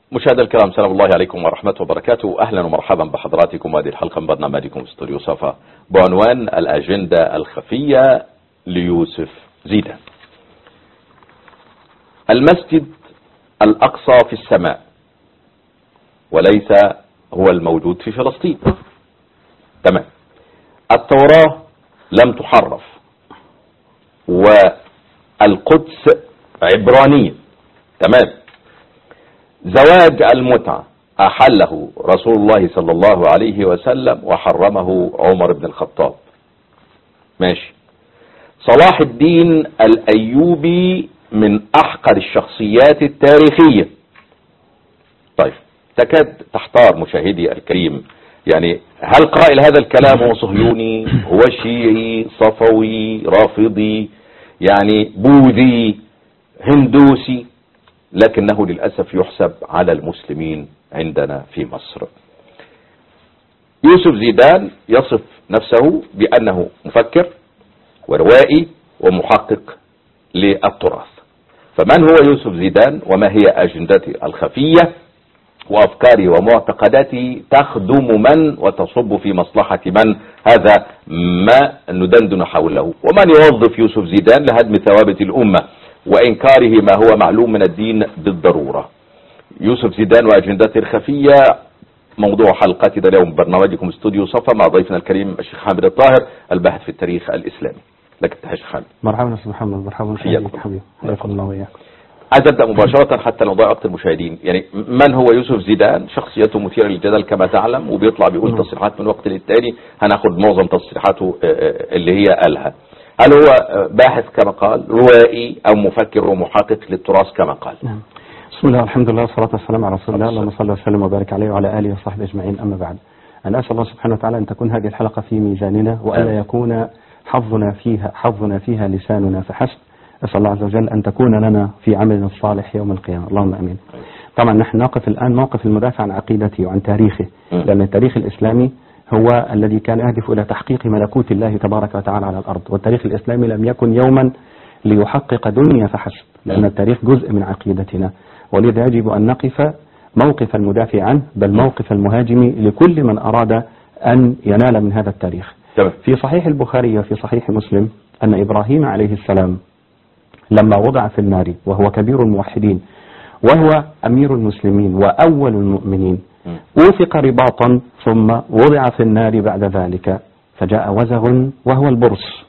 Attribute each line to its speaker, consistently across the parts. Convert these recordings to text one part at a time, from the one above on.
Speaker 1: مشاهدينا الكرام، سلام الله عليكم ورحمة وبركاته. أهلا ومرحبا بحضراتكم هذه الحلقة من برنامجكم استوديو صفا بعنوان الأجندة الخفية ليوسف زيدان. المسجد الأقصى في السماء وليس هو الموجود في فلسطين. تمام. التوراة لم تحرف والقدس عبرانية. تمام. زواج المتعة أحله رسول الله صلى الله عليه وسلم وحرمه عمر بن الخطاب. ماشي. صلاح الدين الأيوبي من أحقر الشخصيات التاريخية. طيب، تكاد تحتار مشاهدي الكريم، يعني هل قائل هذا الكلام هو صهيوني، هو شيعي، صفوي، رافضي، يعني بوذي، هندوسي؟ لكنه للأسف يحسب على المسلمين عندنا في مصر. يوسف زيدان يصف نفسه بأنه مفكر وروائي ومحقق للتراث. فمن هو يوسف زيدان وما هي أجندته الخفية وأفكاره ومعتقداته تخدم من وتصب في مصلحة من؟ هذا ما ندندن حوله. ومن يوظف يوسف زيدان لهدم ثوابت الأمة وإنكاره ما هو معلوم من الدين بالضرورة. يوسف زيدان وأجندته الخفية موضوع حلقتنا اليوم برنامجكم استوديو صفا مع ضيفنا الكريم الشيخ حامد الطاهر الباحث في التاريخ الإسلامي. لك الشيخ حامد.
Speaker 2: مرحبا أستاذ محمد. مرحبا حبيبي. حياكم الله وياكم.
Speaker 1: عايز أبدأ مباشرة حتى نضيع وقت المشاهدين. يعني من هو يوسف زيدان؟ شخصيته مثيرة للجدل كما تعلم، وبيطلع بيقول تصريحات من وقت للتاني. هناخد معظم تصريحاته اللي هي قالها. هل هو باحث كما قال، روائي، أو مفكر ومحقق للتراث كما قال؟
Speaker 2: بسم الله والحمد لله والصلاة والسلام على رسول الله. اللهم صل وسلم وبارك عليه وعلى آله وصحبه أجمعين. أما بعد، أنا أسأل الله سبحانه وتعالى أن تكون هذه الحلقة في ميزاننا وألا يكون حظنا فيها لساننا فحسب. أسأل الله عز وجل أن تكون لنا في عملنا الصالح يوم القيامة، اللهم أمين. طبعا نحن نقف الآن موقف المدافع عن عقيدته وعن تاريخه، لأن التاريخ الإسلامي هو الذي كان يهدف إلى تحقيق ملكوت الله تبارك وتعالى على الأرض، والتاريخ الإسلامي لم يكن يوما ليحقق دنيا فحسب، لأن التاريخ جزء من عقيدتنا، ولذا يجب أن نقف موقف المدافع عنه، بل موقف المهاجم لكل من أراد أن ينال من هذا التاريخ. في صحيح البخاري وفي صحيح مسلم أن إبراهيم عليه السلام لما وضع في النار وهو كبير الموحدين وهو أمير المسلمين وأول المؤمنين، أوثق رباطا ثم وضع في النار بعد ذلك، فجاء وزغ وهو البرص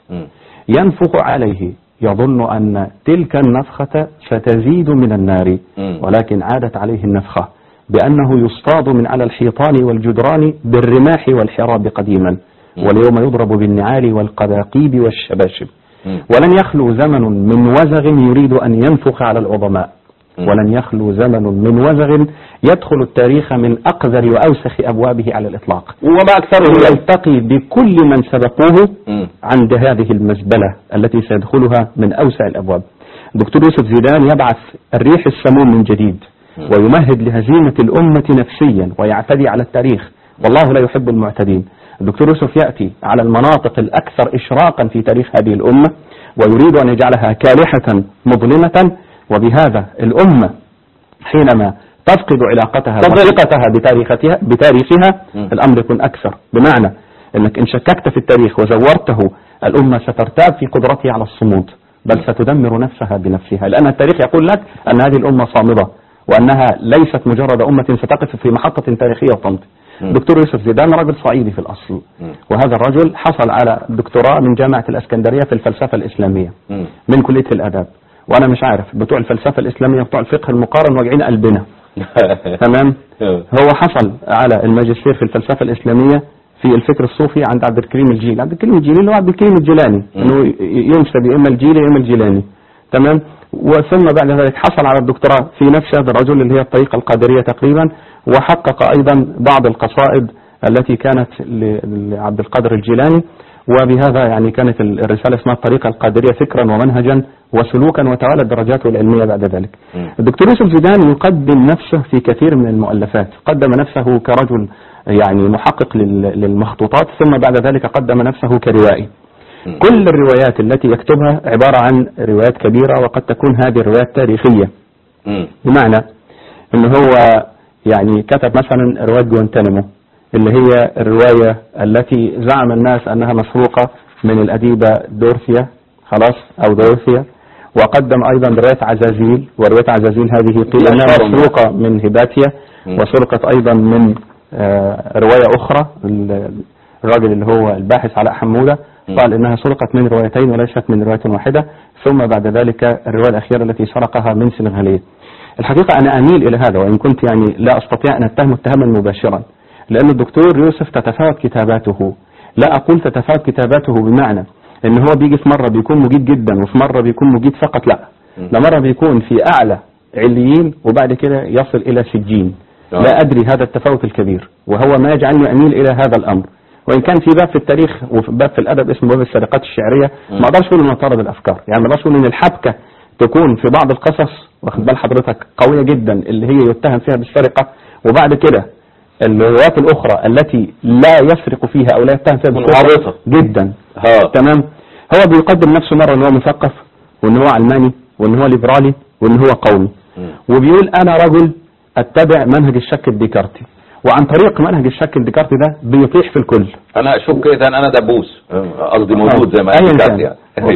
Speaker 2: ينفخ عليه، يظن أن تلك النفخة ستزيد من النار، ولكن عادت عليه النفخة بأنه يصطاد من على الحيطان والجدران بالرماح والحراب قديما، واليوم يضرب بالنعال والقذاقيب والشباشب. ولن يخلو زمن من وزغ يريد أن ينفخ على العظماء، ولن يخلو زمن من وزغ يدخل التاريخ من أقذر وأوسخ أبوابه على الإطلاق،
Speaker 1: وما أكثره
Speaker 2: يلتقي بكل من سبقوه عند هذه المزبلة التي سيدخلها من أوسع الأبواب. دكتور يوسف زيدان يبعث الريح السموم من جديد ويمهد لهزيمة الأمة نفسيا ويعتدي على التاريخ، والله لا يحب المعتدين. الدكتور يوسف يأتي على المناطق الأكثر إشراقا في تاريخ هذه الأمة ويريد أن يجعلها كالحة مظلمة، وبهذا الأمة حينما تفقد علاقتها وثقتها بتاريخها الأمر يكون أكثر. بمعنى أنك إن شككت في التاريخ وزورته، الأمة سترتاب في قدرتها على الصمود، بل ستدمر نفسها بنفسها، لأن التاريخ يقول لك أن هذه الأمة صامدة وأنها ليست مجرد أمة ستقف في محطة تاريخية وتمضي. دكتور يوسف زيدان رجل صعيدي في الأصل، وهذا الرجل حصل على دكتوراه من جامعة الإسكندرية في الفلسفة الإسلامية من كلية الآداب. وأنا مش عارف بتوع الفلسفة الإسلامية وبتوع الفقه المقارن واجعين قلبنا. تمام. هو حصل على الماجستير في الفلسفة الإسلامية في الفكر الصوفي عند عبد الكريم الجيلي. عبد الكريم الجيلي اللي هو عبد الكريم الجيلاني، إنه ينسب إما الجيلي إما الجيلاني. تمام. وثم بعد ذلك حصل على الدكتوراه في نفس هذا الرجل اللي هي الطريقة القادرية تقريبا، وحقق أيضا بعض القصائد التي كانت لعبد القادر الجيلاني، وبهذا يعني كانت الرسالة اسمها الطريقة القادرية فكرا ومنهجا وسلوكا، وتوالت درجاته العلمية بعد ذلك. الدكتور يوسف زيدان يقدم نفسه في كثير من المؤلفات، قدم نفسه كرجل يعني محقق للمخطوطات، ثم بعد ذلك قدم نفسه كروائي. كل الروايات التي يكتبها عبارة عن روايات كبيرة، وقد تكون هذه الروايات تاريخية، بمعنى أنه هو يعني كتب مثلا رواية جوانتانامو، اللي هي الرواية التي زعم الناس أنها مسروقة من الأديبة دورثيا، خلاص، أو دورثيا. وقدم أيضا رواية عزازيل، ورواية عزازيل هذه قيل أنها مسروقة من هيباتيا، وسرقت أيضا من رواية أخرى. الراجل اللي هو الباحث علاء حمودة قال إنها سرقت من روايتين وليست من رواية واحدة. ثم بعد ذلك الرواية الأخيرة التي سرقها من سنغالية. الحقيقة أنا أميل إلى هذا، وإن كنت يعني لا أستطيع أن أتهم اتهاما مباشرا، لأن الدكتور يوسف تتفاوت كتاباته. لا أقول تتفاوت كتاباته بمعنى إن هو بيجي في مرة بيكون مجيد جدا وفي مرة بيكون مجيد فقط، لا، مرة بيكون في أعلى عليين وبعد كده يصل إلى سجين. لا أدري هذا التفاوت الكبير، وهو ما يجعلني أميل إلى هذا الأمر. وإن كان في باب في التاريخ وفي باب في الأدب اسمه باب السرقات الشعرية، ما أقدرش أقول إنه طارد الأفكار، يعني ما أقدرش أقول إن الحبكة تكون في بعض القصص، واخد بال حضرتك، قوية جدا اللي هي يتهم فيها بالسرقة، وبعد كده الروايات الأخرى التي لا يسرق فيها أو لا يتهم فيها بالسرقة جدا. تمام. هو بيقدم نفسه مرة إن هو مثقف، وإن هو علماني، وإن هو ليبرالي، وإن هو قومي، وبيقول أنا رجل أتبع منهج الشك الديكارتي، وعن طريق منهج الشك الديكارتي ده بيطيح في الكل.
Speaker 1: أنا أشك إذا أنا دبوس، قصدي موجود زي ما
Speaker 2: يعني.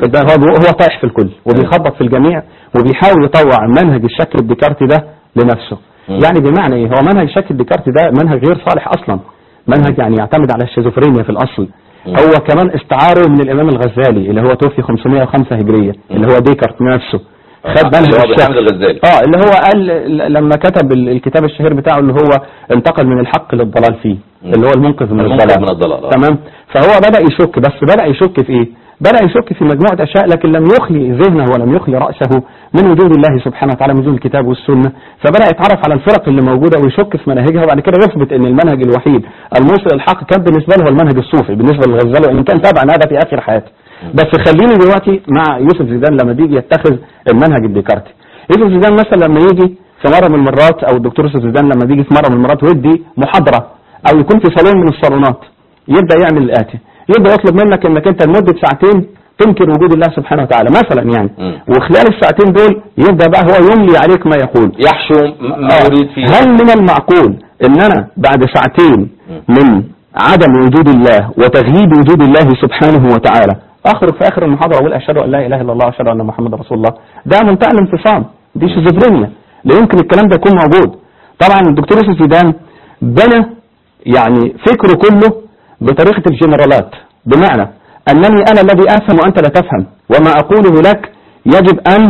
Speaker 2: هو طايح في الكل وبيخبط في الجميع، وبيحاول يطوع منهج الشك الديكارتي ده لنفسه. يعني بمعنى إيه؟ هو منهج الشك الديكارتي ده منهج غير صالح أصلا، منهج يعني يعتمد على الشيزوفرينيا في الأصل. هو كمان استعاره من الإمام الغزالي اللي هو توفي 505 هجرية، اللي هو ديكارت نفسه. خد منهج الشك
Speaker 1: الغزالي
Speaker 2: اللي هو قال لما كتب الكتاب الشهير بتاعه اللي هو انتقل من الحق للضلال فيه، اللي هو المنقذ من الضلال. تمام. فهو بدأ يشك، بس بدأ يشك في ايه؟ بدأ يشك في مجموعة أشياء، لكن لم يخلي ذهنه ولم يخلي رأسه من وجود الله سبحانه وتعالى، من وجود الكتاب والسنة. فبدأ يتعرف على الفرق اللي موجودة ويشك في مناهجها، وبعد كده يثبت ان المنهج الوحيد الموصل للحق كان بالنسبة له المنهج الصوفي بالنسبة للغزالي، وان كان طبعا هذا في آخر حياته. بس خليني دلوقتي مع يوسف زيدان لما بيجي يتخذ المنهج الديكارتي. يوسف زيدان مثلا لما يجي في مرة من المرات، او الدكتور يوسف زيدان لما بيجي في مرة من المرات ويدي محاضرة او يكون في صالون من الصالونات، يبدأ يعمل الآتي: يبدأ يطلب منك انك انت لمدة ساعتين تنكر وجود الله سبحانه وتعالى مثلا يعني. وخلال الساعتين دول يبدأ بقى هو يملي عليك ما يقول،
Speaker 1: يحشو ما يريد فيه.
Speaker 2: هل من المعقول ان انا بعد ساعتين من عدم وجود الله وتغييب وجود الله سبحانه وتعالى اخرج في اخر المحاضرة واقول اشهد ان لا اله الا الله واشهد ان محمد رسول الله؟ ده منتهى الانفصام، دي شيزوفرينيا. لا يمكن الكلام ده يكون موجود. طبعا الدكتور يوسف زيدان بنى يعني فكره كله بطريقة الجنرالات، بمعنى أنني أنا الذي أفهم وأنت لا تفهم، وما أقوله لك يجب أن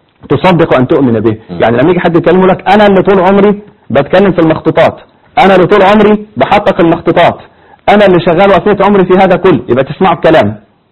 Speaker 2: تصدق وأن تؤمن به. يعني لما يجي حد يكلمه لك أنا اللي طول عمري بتكلم في المخطوطات، أنا اللي طول عمري بحقق المخطوطات، أنا اللي شغال وقفيت عمري في هذا كله، يبقى تسمعوا الكلام.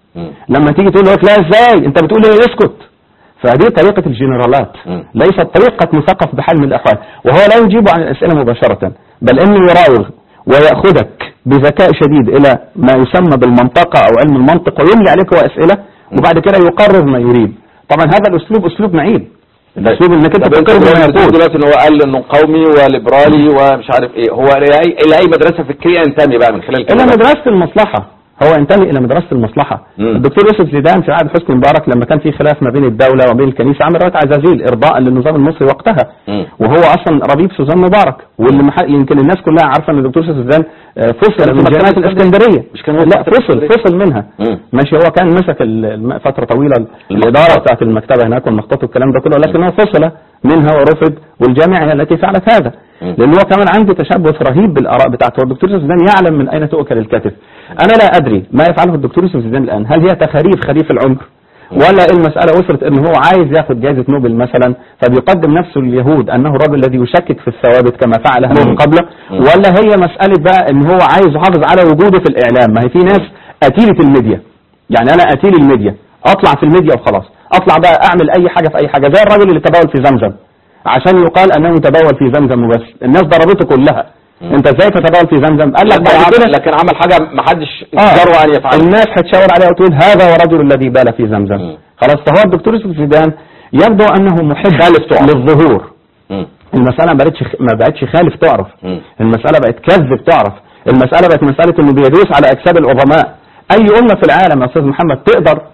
Speaker 2: لما تيجي تقول لك لا إزاي أنت بتقول إيه، اسكت. فهذه طريقة الجنرالات، ليست طريقة مثقف بحال من الأحوال. وهو لا يجيب عن الأسئلة مباشرة، بل إنه يراوغ ويأخذك بذكاء شديد إلى ما يسمى بالمنطقة أو علم المنطق، ويملي عليك هو أسئلة، وبعد كده يقرر ما يريد. طبعا هذا الأسلوب أسلوب معيب، الأسلوب إنك أنت تقرر ما يقول.
Speaker 1: دلوقتي إن هو قال إنه قومي وليبرالي ومش عارف إيه، هو إلى أي مدرسة فكرية ينتمي بقى من خلال
Speaker 2: الكلام؟ إلى مدرسة المصلحة، هو ينتمي إلى مدرسة المصلحة. الدكتور يوسف زيدان في عهد حسني مبارك لما كان في خلاف ما بين الدولة وبين الكنيسة عمل رواية عزازيل إرضاء للنظام المصري وقتها، وهو أصلا ربيب سوزان مبارك، واللي يمكن الناس كلها عارفة أن الدكتور يوسف زيدان فصل من جامعة الإسكندرية. مش كان لا فصل منها. ماشي، هو كان مسك فترة طويلة الإدارة بتاعت المكتبة هناك والمخطوط والكلام ده كله، لكن هو فصل منها ورفض، والجامعة هي التي فعلت هذا، لأن هو كمان عنده تشبث رهيب بالآراء بتاعته. والدكتور يوسف زيدان يعلم من أين تؤكل الكتف. أنا لا أدري ما يفعله الدكتور يوسف زيدان الآن، هل هي خريف العمر، ولا المسألة وصلت إن هو عايز ياخد جائزة نوبل مثلا، فبيقدم نفسه لليهود أنه الرجل الذي يشكك في الثوابت كما فعلها من قبل، ولا هي مسألة بقى إن هو عايز يحافظ على وجوده في الإعلام؟ ما هي في ناس قتيلة الميديا، يعني أنا قتيل الميديا، أطلع في الميديا وخلاص، أطلع بقى أعمل أي حاجة في أي حاجة، زي الراجل اللي تبول في زمزم عشان يقال أنه تبول في زمزم وبس، الناس ضربته كلها. انت ازاي تتبول في زمزم؟ قال لك بعد كده
Speaker 1: لكن عمل حاجه ما حدش جرؤ ان يفعلها،
Speaker 2: الناس هتشاور عليه وتقول هذا ورجل الذي بال في زمزم. خلاص. فهو الدكتور يوسف زيدان يبدو انه محب للظهور. المساله ما بقتش خالف تعرف، المساله بقت كذب تعرف، المساله بقت مساله انه بيدوس على اجساد العظماء. اي امه في العالم يا استاذ محمد تقدر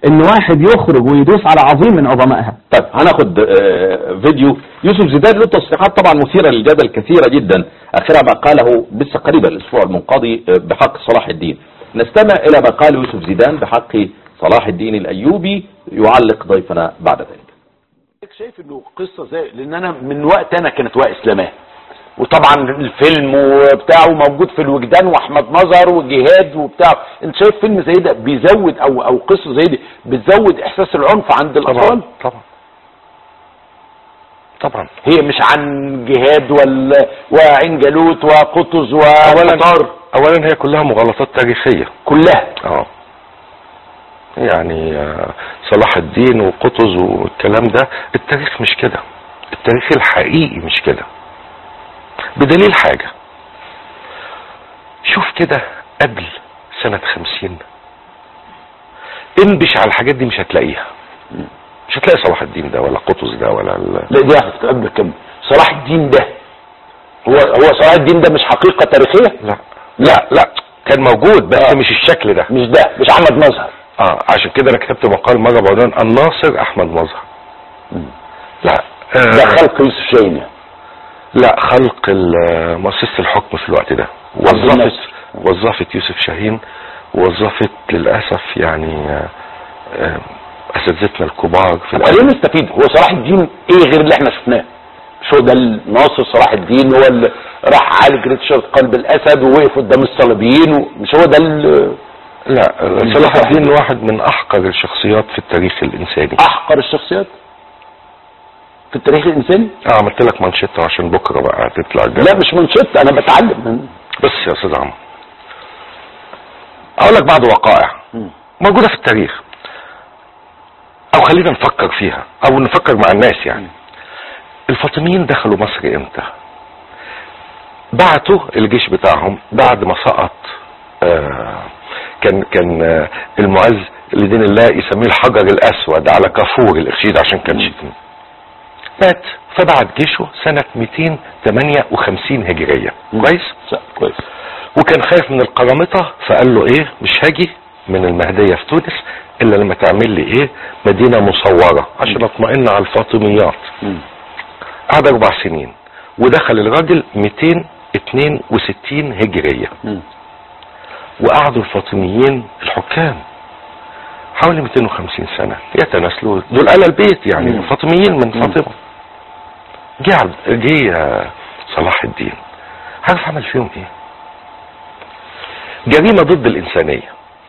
Speaker 2: ان واحد يخرج ويدوس على عظيم من عظمائها.
Speaker 1: طيب هناخد فيديو يوسف زيدان له تصريحات طبعا مثيرة للجدل كثيرة جدا، اخرها ما قاله لسه قريبا الاسبوع المنقضي بحق صلاح الدين. نستمع الى ما قال يوسف زيدان بحق صلاح الدين الايوبي، يعلق ضيفنا بعد ذلك.
Speaker 3: شايف انه قصة زي، لان انا من وقت انا كانت وائس اسلاماه، وطبعا الفيلم وبتاعه موجود في الوجدان واحمد مظهر وجهاد وبتاع. انت شايف فيلم زي ده بيزود او قصة زي دي بتزود احساس العنف عند الاطفال؟
Speaker 4: طبعا
Speaker 3: هي مش عن جهاد وعين جالوت وقطز
Speaker 4: اولا هي كلها مغالطات تاريخية كلها. يعني صلاح الدين وقطز والكلام ده، التاريخ مش كده، التاريخ الحقيقي مش كده. بدليل حاجة، شوف كده قبل سنة 50 انبش على الحاجات دي مش هتلاقيها، مش هتلاقي صلاح الدين ده ولا قطز ده ولا
Speaker 3: لا دي قبل كم. صلاح الدين ده هو صلاح الدين ده مش حقيقة تاريخية؟
Speaker 4: لا كان موجود بس مش الشكل ده،
Speaker 3: مش احمد مظهر.
Speaker 4: عشان كده انا كتبت مقال مرة بعنوان الناصر احمد مظهر.
Speaker 3: لا ده خلق يوسف شاهين.
Speaker 4: لا، خلق مؤسسة الحكم في الوقت ده وظفت يوسف شاهين، وظفت للأسف يعني أساتذتنا الكبار في
Speaker 3: الأدب. خلينا نستفيد، هو صلاح الدين ايه غير اللي احنا شفناه؟ مش هو ده الناصر صلاح الدين هو اللي راح عالج ريتشارد قلب الأسد ووقف قدام الصليبيين مش هو ده
Speaker 4: لا، صلاح الدين واحد من أحقر الشخصيات في التاريخ الإنساني.
Speaker 3: أحقر الشخصيات في التاريخ الانساني؟
Speaker 4: عملت لك منشطه عشان بكره بقى تطلع
Speaker 3: الجامعة. لا مش منشطه، انا بتعلم
Speaker 4: بس يا استاذ عمرو. اقول لك بعض وقائع موجوده في التاريخ، او خلينا نفكر فيها او نفكر مع الناس. يعني الفاطميين دخلوا مصر امتى؟ بعتوا الجيش بتاعهم بعد ما سقط كان المعز لدين الله يسميه الحجر الاسود على كافور الاخشيد عشان كان شتم، مات، فبعت جيشه سنة 258 هجرية. كويس. وكان خايف من القرامطة، فقال له ايه، مش هاجي من المهدية في تونس الا لما تعمل لي ايه، مدينة مصورة عشان اطمئن على الفاطميات. قعد 4 سنين ودخل الراجل 262 هجرية. وقعدوا الفاطميين الحكام حوالي 250 سنة يتناسلوا، دول آل البيت يعني الفاطميين من فاطمة. جه صلاح الدين، عارف عمل فيهم ايه؟ جريمة ضد الإنسانية.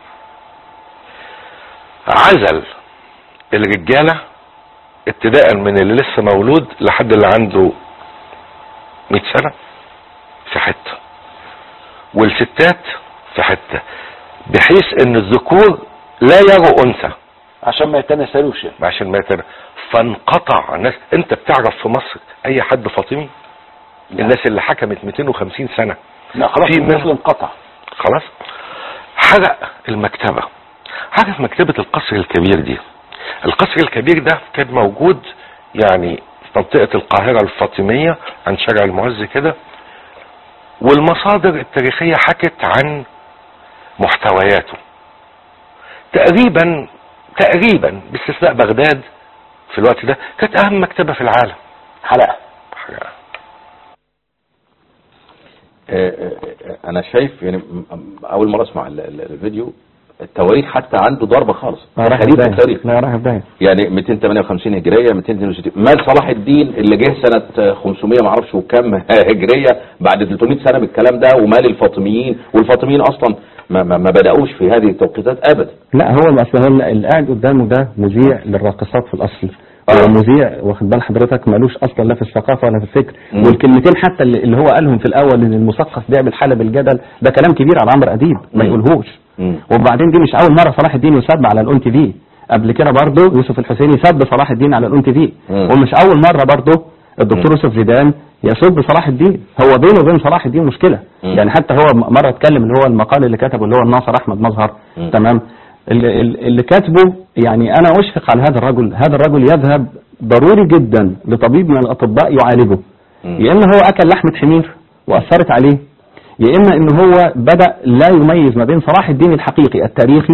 Speaker 4: عزل الرجالة ابتداء من اللي لسه مولود لحد اللي عنده 100 سنة في حتة، والستات في حتة، بحيث ان الذكور لا يروا انثى
Speaker 3: عشان ما يتناسلوش،
Speaker 4: فانقطع الناس. انت بتعرف في مصر اي حد فاطمي؟ الناس اللي حكمت 250 سنة
Speaker 3: لا خلاص في الناس انقطع
Speaker 4: خلاص. حرق المكتبة. عارف مكتبة القصر الكبير دي؟ القصر الكبير ده كان موجود يعني في منطقة القاهرة الفاطمية عن شارع المعز كده، والمصادر التاريخية حكت عن محتوياته. تقريبا باستثناء بغداد في الوقت ده كانت اهم مكتبة في العالم.
Speaker 3: حلقة.
Speaker 1: انا شايف يعني اول مرة اسمع الفيديو، التواريخ حتى عنده ضربة خالص.
Speaker 2: خريطة التاريخ لا راح بداية
Speaker 1: يعني 258 هجرية 262. مال صلاح الدين اللي جه سنة 500 ما اعرفش وكم هجرية بعد 300 سنة بالكلام ده، ومال الفاطميين، والفاطميين اصلا ما بدأوش في هذه التوقيتات ابدا.
Speaker 2: لا هو اصلا اللي قاعد قدامه ده مذيع للراقصات في الاصل. مذيع واخد بال حضرتك مالوش اصلا لا في الثقافه ولا في الفكر. والكلمتين حتى اللي هو قالهم في الاول ان المثقف بيعمل حاله بالجدل، ده كلام كبير على عمرو اديب ما يقولهوش. وبعدين دي مش اول مره صلاح الدين يسب على الأون تي في، قبل كده برضه يوسف الحسيني سب صلاح الدين على الأون تي في، ومش اول مره برضه الدكتور يوسف زيدان يسب صلاح الدين. هو بينه وبين صلاح الدين مشكله. يعني حتى هو مره اتكلم اللي هو المقال اللي كتبه اللي هو الناصر احمد مظهر، تمام، اللي كاتبه يعني انا اشفق على هذا الرجل. هذا الرجل يذهب ضروري جدا لطبيب من الاطباء يعالجه. يا اما هو اكل لحمة حمير واثرت عليه، يا اما ان هو بدأ لا يميز ما بين صلاح الدين الحقيقي التاريخي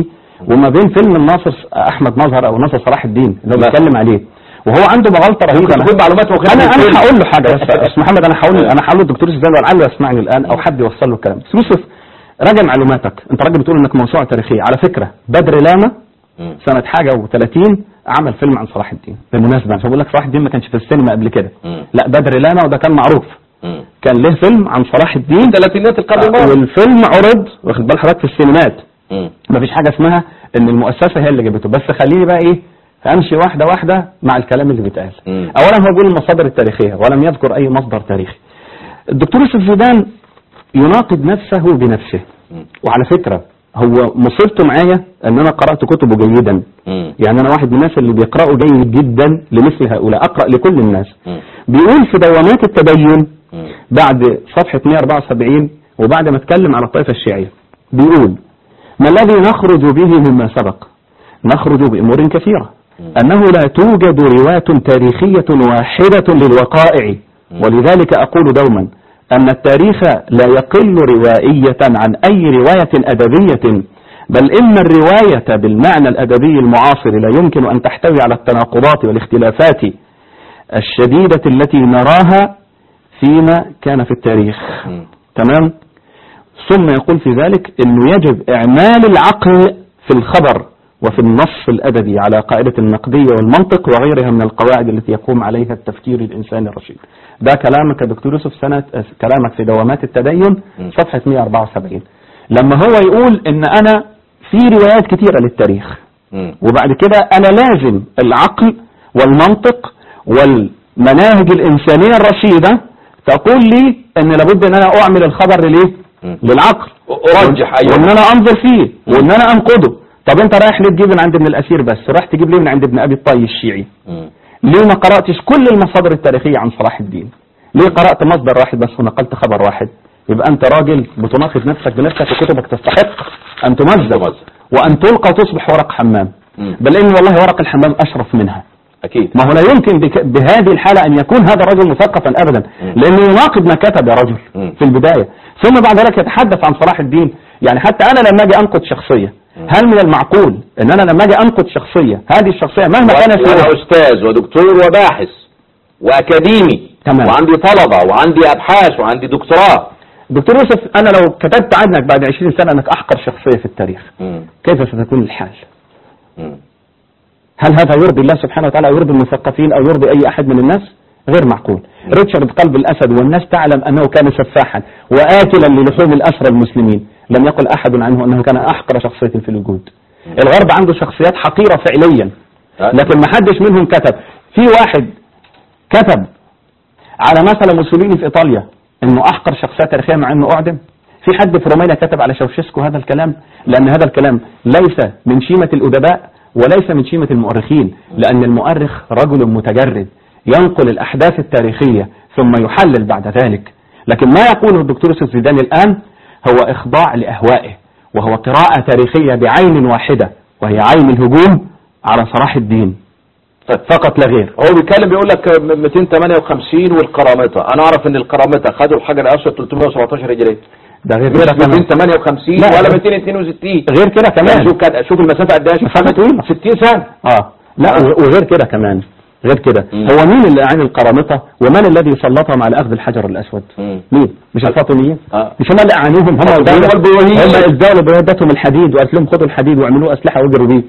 Speaker 2: وما بين فيلم الناصر احمد مظهر او ناصر صلاح الدين اللي هو بيتكلم عليه، وهو عنده مغالطه رهيبه. انا هقول له حاجه بس استاذ محمد، انا هقول للدكتور زيدان ولعله يسمعني الان او حد يوصل له الكلام. يوسف راجع معلوماتك، انت راجل بتقول انك موسوعه تاريخيه. على فكره بدر لاما سنه حاجه و30 عمل فيلم عن صلاح الدين بالمناسبه، عشان بقول لك صلاح الدين ما كانش في السينما قبل كده. لا بدر لاما وده كان معروف، كان له فيلم عن صلاح الدين
Speaker 1: ثلاثينات القرن الماضي،
Speaker 2: والفيلم عرض واخد بال حضرتك في السينمات. مفيش حاجه اسمها ان المؤسسه هي اللي جابته. بس خليني بقى ايه امشي واحده واحده مع الكلام اللي بيتقال. اولا هو بيقول المصادر التاريخيه ولم يذكر اي مصدر تاريخي. الدكتور يوسف زيدان يناقض نفسه بنفسه. وعلى فكره هو مصيبته معايا ان انا قرات كتبه جيدا. يعني انا واحد من الناس اللي بيقراوا جيد جدا لمثل هؤلاء، اقرا لكل الناس. بيقول في دوامات التدين بعد صفحه 174 وبعد ما اتكلم على الطائفه الشيعيه بيقول: ما الذي نخرج به مما سبق؟ نخرج بأمور كثيرة، أنه لا توجد رواية تاريخية واحدة للوقائع، ولذلك أقول دوما أن التاريخ لا يقل روائية عن أي رواية أدبية، بل إن الرواية بالمعنى الأدبي المعاصر لا يمكن أن تحتوي على التناقضات والاختلافات الشديدة التي نراها فيما كان في التاريخ. تمام؟ ثم يقول في ذلك أنه يجب إعمال العقل في الخبر وفي النص الأدبي على قاعدة النقدية والمنطق وغيرها من القواعد التي يقوم عليها التفكير الإنساني الرشيد. ده كلامك يا دكتور يوسف كلامك في دوامات التدين صفحة 174. لما هو يقول إن أنا في روايات كتيرة للتاريخ وبعد كده أنا لازم العقل والمنطق والمناهج الإنسانية الرشيدة تقول لي أن لابد أن أنا أعمل الخبر ليه؟ للعقل وان انا انظر فيه وان انا انقده. طب انت رايح ليه تجيب من عند ابن الاسير بس؟ رايح تجيب ليه من عند ابن ابي الطي الشيعي؟ ليه ما قراتش كل المصادر التاريخيه عن صلاح الدين؟ ليه قرات مصدر واحد بس ونقلت خبر واحد؟ يبقى انت راجل بتناقض نفسك بنفسك، وكتبك تستحق ان تمزق وان تلقى وتصبح ورق حمام. بل ان والله ورق الحمام اشرف منها.
Speaker 1: اكيد.
Speaker 2: ما هو لا يمكن بهذه الحاله ان يكون هذا الرجل مثقفا ابدا، لانه يناقض ما كتب يا رجل في البدايه، ثم بعد ذلك يتحدث عن صلاح الدين. يعني حتى انا لما اجي انقد شخصيه، هل من المعقول ان انا لما اجي انقد شخصيه هذه الشخصيه مهما كانت
Speaker 1: انا استاذ ودكتور وباحث واكاديمي
Speaker 2: تمام،
Speaker 1: وعندي طلبه وعندي ابحاث وعندي دكتوراه.
Speaker 2: دكتور يوسف انا لو كتبت عنك بعد 20 سنه انك احقر شخصيه في التاريخ، كيف ستكون الحال؟ هل هذا يرضي الله سبحانه وتعالى أو يرضي المثقفين أو يرضي أي أحد من الناس؟ غير معقول. ريتشارد قلب الأسد والناس تعلم أنه كان سفاحا وآكلا للحوم الأسرى المسلمين، لم يقل أحد عنه أنه كان أحقر شخصية في الوجود. الغرب عنده شخصيات حقيرة فعليا، لكن ما حدش منهم كتب. في واحد كتب على مثلا موسوليني في إيطاليا أنه أحقر شخصية تاريخية مع أنه أعدم. في حد في رومانيا كتب على شاوشيسكو هذا الكلام، لأن هذا الكلام ليس من شيمة الأدباء وليس من شيمة المؤرخين، لأن المؤرخ رجل متجرد ينقل الأحداث التاريخية ثم يحلل بعد ذلك. لكن ما يقوله الدكتور يوسف زيدان الآن هو إخضاع لأهوائه، وهو قراءة تاريخية بعين واحدة وهي عين الهجوم على صلاح الدين فقط لا غير.
Speaker 1: هو بيتكلم بيقول لك 258 والقرامطة. أنا أعرف إن القرامطة خدوا الحجر الأسود 317 هجرية.
Speaker 2: ده غير كده كمان
Speaker 1: 258 ولا 262
Speaker 2: غير كده كمان.
Speaker 1: شوف المسافة قد ايه؟
Speaker 2: مسافة طويلة
Speaker 1: 60 سنة.
Speaker 2: لا وغير كده كمان، غير كده هو مين اللي أعان القرامطة ومن الذي سلطهم على أخذ الحجر الأسود؟ مين؟ مش الفاطميين؟ مش هم اللي أعانوهم؟ هم الدولة بيدتهم الحديد وقالت لهم خدوا الحديد واعملوه أسلحة واجروا بيه.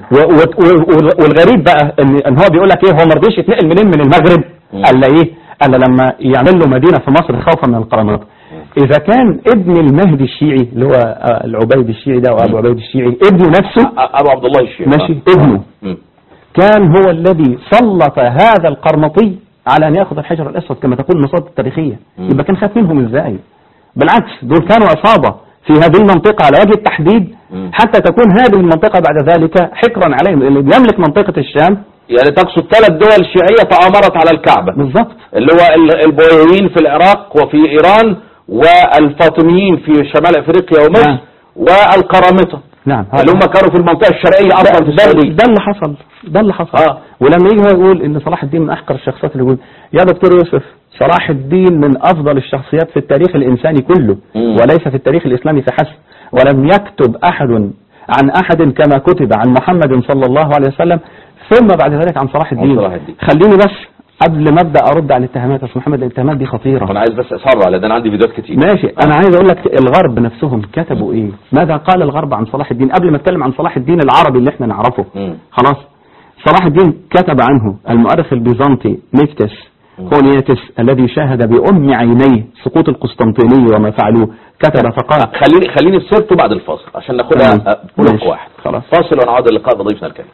Speaker 2: والغريب بقى ان هو بيقول لك ايه، هو ما رضيش يتنقل منين من المغرب الا ايه؟ الا لما يعمل له مدينة في مصر خوفا من القرامطة. إذا كان ابن المهدي الشيعي اللي هو العبيد الشيعي ده وأبو عبيد الشيعي ابنه نفسه
Speaker 1: أبو عبد الله الشيعي
Speaker 2: ماشي ابنه كان هو الذي سلط هذا القرمطي على أن يأخذ الحجر الأسود كما تقول المصادر التاريخية. يبقى كان خاف منهم إزاي؟ بالعكس دول كانوا عصابة في هذه المنطقة على وجه التحديد، حتى تكون هذه المنطقة بعد ذلك حكرا عليهم. اللي بيملك منطقة الشام
Speaker 1: يعني تقصد 3 دول شيعية تآمرت على الكعبة
Speaker 2: بالضبط،
Speaker 1: اللي هو البويهيين في العراق وفي إيران والفاطميين في شمال افريقيا ومصر والقرامطة.
Speaker 2: نعم
Speaker 1: اللي هم كانوا في المنطقة الشرقية اصلا في السعودية.
Speaker 2: ده اللي حصل. ولما يجي يقول ان صلاح الدين من احقر الشخصيات اللي يقول يا دكتور يوسف صلاح الدين من افضل الشخصيات في التاريخ الانساني كله وليس في التاريخ الاسلامي فحسب، ولم يكتب احد عن أحد كما كتب عن محمد صلى الله عليه وسلم، ثم بعد ذلك عن صلاح الدين. خليني بس قبل ما ابدا ارد على الاتهامات يا استاذ محمد، الاتهامات دي خطيره.
Speaker 1: انا عايز بس اسرع لان انا عندي فيديوهات كتير.
Speaker 2: ماشي، انا عايز اقول لك الغرب نفسهم كتبوا ايه، ماذا قال الغرب عن صلاح الدين قبل ما اتكلم عن صلاح الدين العربي اللي احنا نعرفه. خلاص، صلاح الدين كتب عنه المؤرخ البيزنطي نيكتس خونياتس الذي شاهد بأم عينيه سقوط القسطنطينية وما فعلوه، كتب فقال.
Speaker 1: خليني في سيرته بعد الفاصل عشان ناخدها بلوك واحد.
Speaker 2: خلاص،
Speaker 1: فاصل ونعود اللقاء بضيفنا الكريم.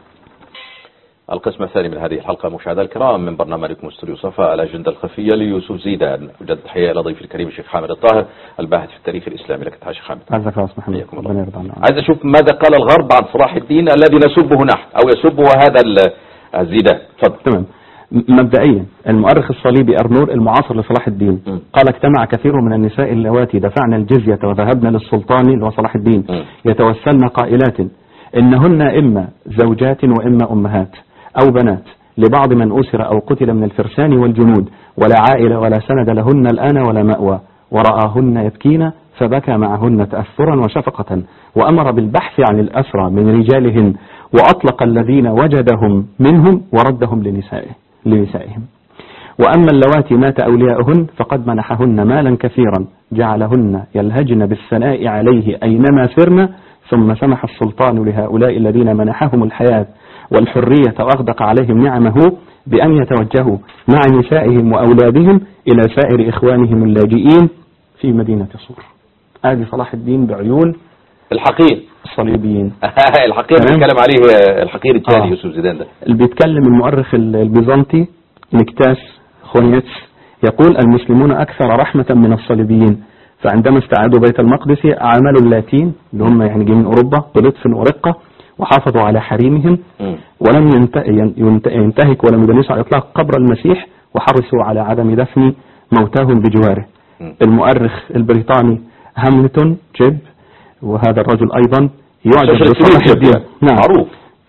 Speaker 1: القسم الثاني من هذه الحلقة مشاهدينا الكرام من برنامجكم استوديو صفا، الأجندة الخفية ليوسف زيدان. أجد تحية إلى ضيفي الكريم الشيخ حامد الطاهر الباحث في التاريخ الإسلامي. لك تحية شيخ حامد.
Speaker 2: عزك الله محمد. ربنا يرضى عنك.
Speaker 1: عايز أشوف ماذا قال الغرب عن صلاح الدين الذي نسبه نحن أو يسبه هذا الزيدان. تفضل.
Speaker 2: تمام. مبدئيا المؤرخ الصليبي أرنور المعاصر لصلاح الدين قال: اجتمع كثير من النساء اللواتي دفعن الجزية وذهبن للسلطان اللي هو صلاح الدين يتوسلن قائلات إنهن إما زوجات وإما أمهات أو بنات لبعض من أسر أو قتل من الفرسان والجنود، ولا عائلة ولا سند لهن الآن ولا مأوى، ورآهن يبكين فبكى معهن تأثرا وشفقة، وأمر بالبحث عن الأسرى من رجالهن، وأطلق الذين وجدهم منهم وردهم لنسائهم. وأما اللواتي مات أولياؤهن فقد منحهن مالا كثيرا جعلهن يلهجن بالثناء عليه أينما سرن، ثم سمح السلطان لهؤلاء الذين منحهم الحياة والحرية وأغدق عليهم نعمه بأن يتوجهوا مع نسائهم وأولادهم إلى سائر إخوانهم اللاجئين في مدينة صور. هذه صلاح الدين بعيون
Speaker 1: الحقير
Speaker 2: الصليبيين.
Speaker 1: الحقير اللي بيتكلم عليه الحقير الثاني يوسف زيدان ده
Speaker 2: اللي بيتكلم المؤرخ البيزنطي نيكتاس خونياتس، يقول: المسلمون أكثر رحمة من الصليبيين، فعندما استعادوا بيت المقدس عاملوا اللاتين اللي هم يعني جايين من أوروبا بلطف ورقة، وحافظوا على حريمهم، ولم ينتهك ولم يدنسوا على إطلاق قبر المسيح، وحرصوا على عدم دفن موتاهم بجواره. المؤرخ البريطاني هاملتون جيب، وهذا الرجل أيضا يعجب بصلاح الدين. نعم،
Speaker 1: معروف.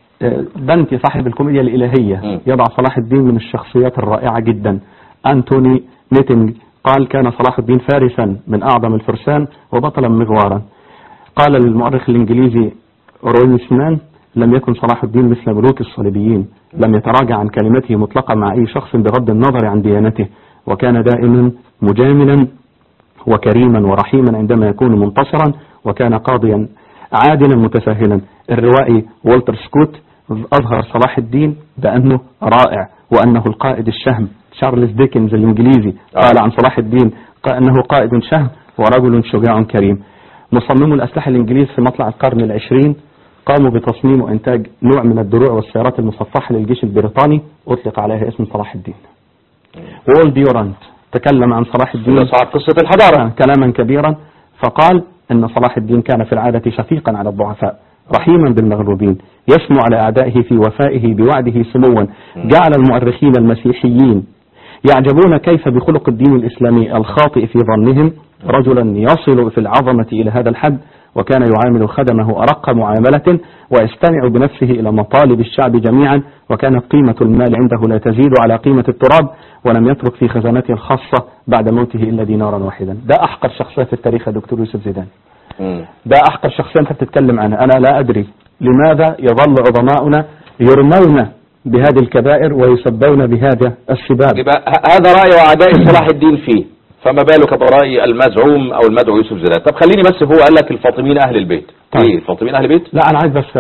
Speaker 2: دانتي صاحب الكوميديا الإلهية يضع صلاح الدين من الشخصيات الرائعة جدا. أنتوني نيتنج قال: كان صلاح الدين فارسا من أعظم الفرسان وبطلا مغوارا. قال المؤرخ الإنجليزي رويسمان: لم يكن صلاح الدين مثل ملوك الصليبيين، لم يتراجع عن كلمته مطلقا مع أي شخص بغض النظر عن ديانته، وكان دائما مجاملا وكريما ورحيما عندما يكون منتصرا، وكان قاضيا عادلا متساهلا. الروائي والتر سكوت أظهر صلاح الدين بأنه رائع وأنه القائد الشهم. شارلز ديكنز الإنجليزي قال عن صلاح الدين أنه قائد شهم ورجل شجاع كريم. مصممو الأسلحة الإنجليز في مطلع القرن العشرين قاموا بتصميم وإنتاج نوع من الدروع والسيارات المصفحة للجيش البريطاني أطلق عليها اسم صلاح الدين. وول ديورانت تكلم عن صلاح الدين
Speaker 1: صاحب قصة الحضارة
Speaker 2: كلاما كبيرا، فقال إن صلاح الدين كان في العادة شفيقا على الضعفاء رحيما بالمغلوبين، يسمو على أعدائه في وفائه بوعده سموا. جعل المؤرخين المسيحيين يعجبون كيف بخلق الدين الإسلامي الخاطئ في ظنهم رجلا يصل في العظمة إلى هذا الحد، وكان يعامل خدمه أرق معاملة ويستمع بنفسه إلى مطالب الشعب جميعا، وكانت قيمة المال عنده لا تزيد على قيمة التراب، ولم يترك في خزانته الخاصة بعد موته إلا دينارا واحدا. ده أحقر شخصية في التاريخ يا دكتور يوسف زيدان. ده أحقر شخصية أنت بتتكلم عنها. أنا لا أدري لماذا يظل عظماؤنا يرمون بهذه الكبائر ويسبون بهذا السباب.
Speaker 1: هذا رأي وعداء صلاح الدين فيه، فما بالك برأي المزعوم أو المدعو يوسف زيدان. طب خليني بس، هو قال لك الفاطميين أهل البيت.
Speaker 2: طيب.
Speaker 1: إيه الفاطميين أهل البيت؟
Speaker 2: لا، أنا عايز بس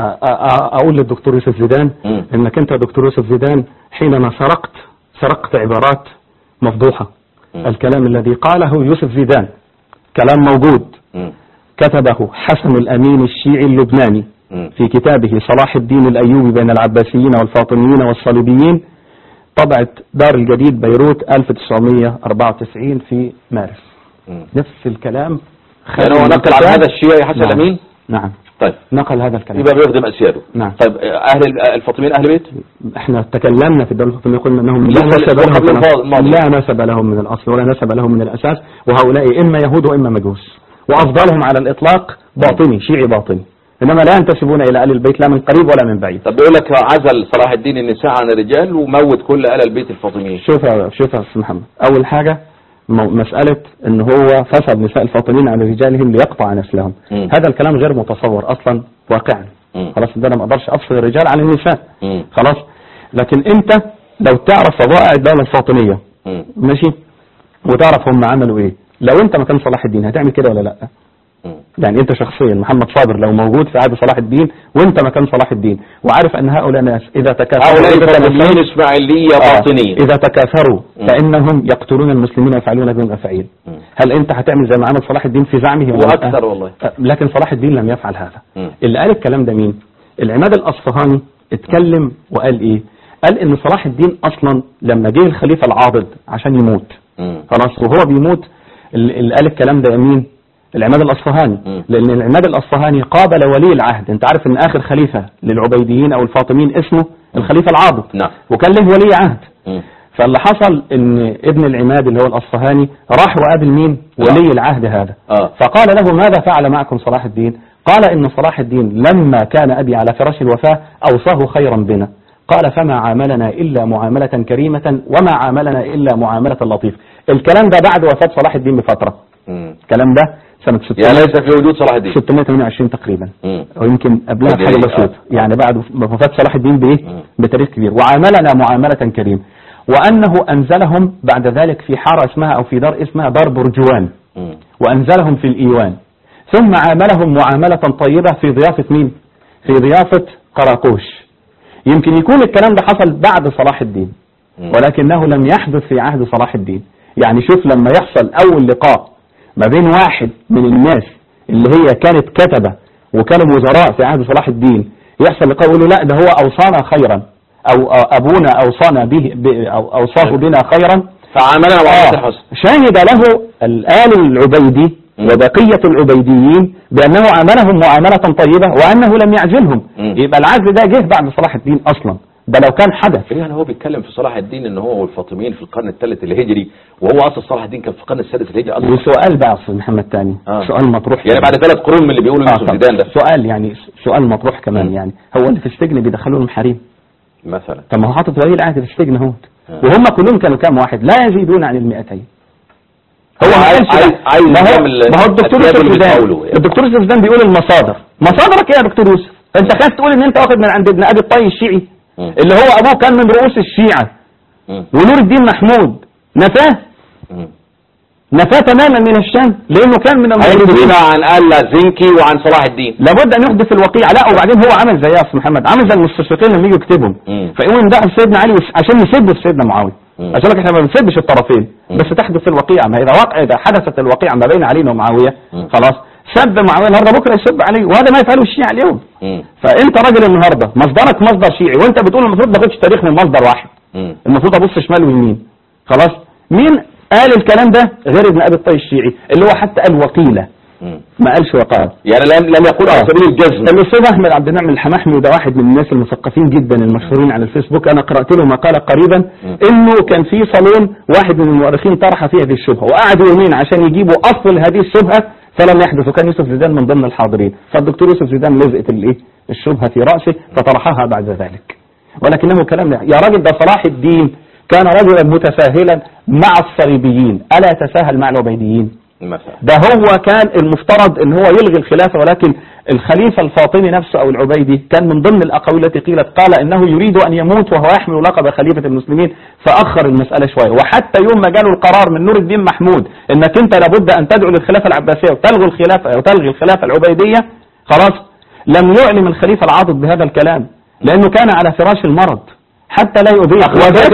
Speaker 2: أقول للدكتور يوسف زيدان إنك أنت يا دكتور يوسف زيدان حينما سرقت عبارات مفضوحة. الكلام الذي قاله يوسف زيدان كلام موجود، كتبه حسن الأمين الشيعي اللبناني في كتابه صلاح الدين الأيوبي بين العباسيين والفاطميين والصليبيين، طبعة دار الجديد بيروت 1994 في مارس. نفس الكلام.
Speaker 1: يعني هو نقل عن هذا الشيعي حسن الأمين؟
Speaker 2: نعم.
Speaker 1: طيب،
Speaker 2: نقل هذا الكلام.
Speaker 1: يبقى بيخدم أسياده.
Speaker 2: نعم.
Speaker 1: طيب، أهل الفاطميين أهل بيت؟
Speaker 2: احنا تكلمنا في الدولة الفاطمية قلنا أنهم لا نسب لهم من الأصل ولا نسب لهم من الأساس، وهؤلاء إما يهود وإما مجوس، وأفضلهم على الإطلاق باطني شيعي باطني، إنما لا ينتسبون إلى آل البيت لا من قريب ولا من بعيد.
Speaker 1: طب بيقول لك عزل صلاح الدين النساء عن الرجال وموت كل آل البيت الفاطميين.
Speaker 2: شوف يا أستاذ محمد، أول حاجة مسألة ان هو فسد نساء الفاطميين على رجالهم ليقطع نسلهم. هذا الكلام غير متصور اصلا واقعا.
Speaker 1: مم.
Speaker 2: خلاص ده انا ما اقدرش افصل الرجال عن النساء.
Speaker 1: مم.
Speaker 2: خلاص. لكن انت لو تعرف فضائع الدولة الفاطمية
Speaker 1: مم.
Speaker 2: ماشي وتعرف هم عملوا ايه، لو انت مكان صلاح الدين هتعمل كده ولا لا؟
Speaker 1: مم.
Speaker 2: يعني انت شخصيا محمد صابر لو موجود في عهد صلاح الدين وانت مكان صلاح الدين وعارف ان هؤلاء ناس اذا تكاثروا
Speaker 1: هؤلاء اسماعيلية باطنية
Speaker 2: اذا تكاثروا فانهم يقتلون المسلمين ويفعلون بهم افعيل، هل انت هتعمل زي ما عمل صلاح الدين في زعمه
Speaker 1: واكثر والله؟
Speaker 2: لكن صلاح الدين لم يفعل هذا.
Speaker 1: مم.
Speaker 2: اللي قال الكلام ده مين؟ العماد الاصفهاني اتكلم وقال ايه؟ قال ان صلاح الدين اصلا لما جه الخليفة العاضد عشان يموت خلاص وهو بيموت اللي قال الكلام ده مين؟ العماد الاصفهاني. لان العماد الاصفهاني قابل ولي العهد، انت عارف ان اخر خليفة للعبيديين او الفاطميين اسمه الخليفة العاضد.
Speaker 1: نعم.
Speaker 2: وكان له ولي عهد. فاللي حصل ان ابن العماد اللي هو الاصفهاني راح وقابل مين؟ ولي العهد هذا. فقال له ماذا فعل معكم صلاح الدين؟ قال ان صلاح الدين لما كان ابي على فراش الوفاة اوصاه خيرا بنا، قال فما عاملنا الا معاملة كريمة وما عاملنا الا معاملة لطيفة. الكلام ده بعد وفاة صلاح الدين بفترة. الكلام ده سنة 600
Speaker 1: يعني ليس في وجود صلاح الدين
Speaker 2: 628 تقريبا او يمكن قبلها حاجة بسيطة. يعني بعد وفاة صلاح الدين بايه؟ بتاريخ كبير. وعاملنا معاملة كريمة، وانه انزلهم بعد ذلك في حارة اسمها او في دار اسمها دار برجوان، وانزلهم في الايوان، ثم عاملهم معاملة طيبة في ضيافة مين؟ في ضيافة قراقوش. يمكن يكون الكلام ده حصل بعد صلاح الدين ولكنه لم يحدث في عهد صلاح الدين. يعني شوف لما يحصل اول لقاء ما بين واحد من الناس اللي هي كانت كتبة وكانوا وزراء في عهد صلاح الدين، يحصل لقاء يقولوا لا ده هو اوصانا خيرا او ابونا اوصانا به او اوصاه بنا خيرا
Speaker 1: فعاملنا معاملة الحسن.
Speaker 2: شهد له الآل العبيدي وبقية العبيديين بأنه عاملهم معاملة طيبة وأنه لم يعزلهم. يبقى العزل ده جه بعد صلاح الدين أصلا، ده لو كان حدث.
Speaker 1: يعني هو بيتكلم في صلاح الدين ان هو والفاطميين في القرن الثالث الهجري، وهو اصلا صلاح الدين كان في القرن السادس الهجري اصلا.
Speaker 2: وسؤال بقى أصل محمد تاني سؤال مطروح
Speaker 1: يعني بعد 3 قرون من اللي بيقولوا يوسف زيدان ده.
Speaker 2: سؤال يعني سؤال مطروح كمان. يعني هو اللي في السجن بيدخلوا لهم حريم
Speaker 1: مثلا؟
Speaker 2: طب ما هو حاطط ولي العهد في السجن اهو وهم كلهم كانوا كام واحد؟ لا يزيدون عن 200. هو ما هو الدكتور يوسف زيدان بيقول المصادر. مصادرك ايه يا دكتور يوسف؟ انت خايف تقول ان انت واخد من عند ابن ابي الطي الشيعي اللي هو ابوه كان من رؤوس الشيعة ونور الدين محمود نفاه تماما من الشام لانه كان من
Speaker 1: الموجودين عن آل زنكي وعن صلاح الدين.
Speaker 2: لابد ان يحدث الوقيعة. لا وبعدين هو عمل زي يا محمد، عمل زي المستشرقين لما يجوا يكتبهم فيقوم يمدحوا سيدنا علي عشان يسبوا في سيدنا معاويه، عشان لك احنا ما بنسبش الطرفين بس تحدث الوقيعة. ما اذا حدثت الوقيعة ما بين علي ومعاويه خلاص سب معاويه النهارده بكره يسب علي، وهذا ما يفعله الشيعة اليوم. فانت راجل النهارده مصدرك مصدر شيعي وانت بتقول المفروض ما تاخدش تاريخ من مصدر واحد، المفروض ابص شمال ويمين. خلاص مين قال الكلام ده غير ابن ابي الطي الشيعي اللي هو حتى قال وقيله ما قالش وقال، يعني لم يقول على سبيل الجزم. الاستاذ احمد عبد النعم الحماحمي وده واحد من الناس المثقفين جدا المشهورين على الفيسبوك، انا قرات له مقاله قريبا انه كان في صالون واحد من المؤرخين طرح فيه هذه الشبهه وقعدوا يومين عشان يجيبوا اصل هذه الشبهه فلم يحدث، وكان يوسف زيدان من ضمن الحاضرين. فالدكتور يوسف زيدان لزقت الشبهه في راسه فطرحها بعد ذلك. ولكنه كلام يا راجل ده صلاح الدين كان رجلا متساهلا مع الصليبيين، ألا يتساهل مع العبيديين؟ ده هو كان المفترض ان هو يلغي الخلافة، ولكن الخليفة الفاطمي نفسه او العبيدي كان من ضمن الاقاويل التي قيلت قال انه يريد ان يموت وهو يحمل لقب خليفة المسلمين فاخر المسألة شوية. وحتى يوم ما جاله القرار من نور الدين محمود انك انت لابد ان تدعو للخلافة العباسية وتلغي الخلافة العبيدية خلاص لم يعلم الخليفة العاضد بهذا الكلام لانه كان على فراش المرض حتى لا يضيع.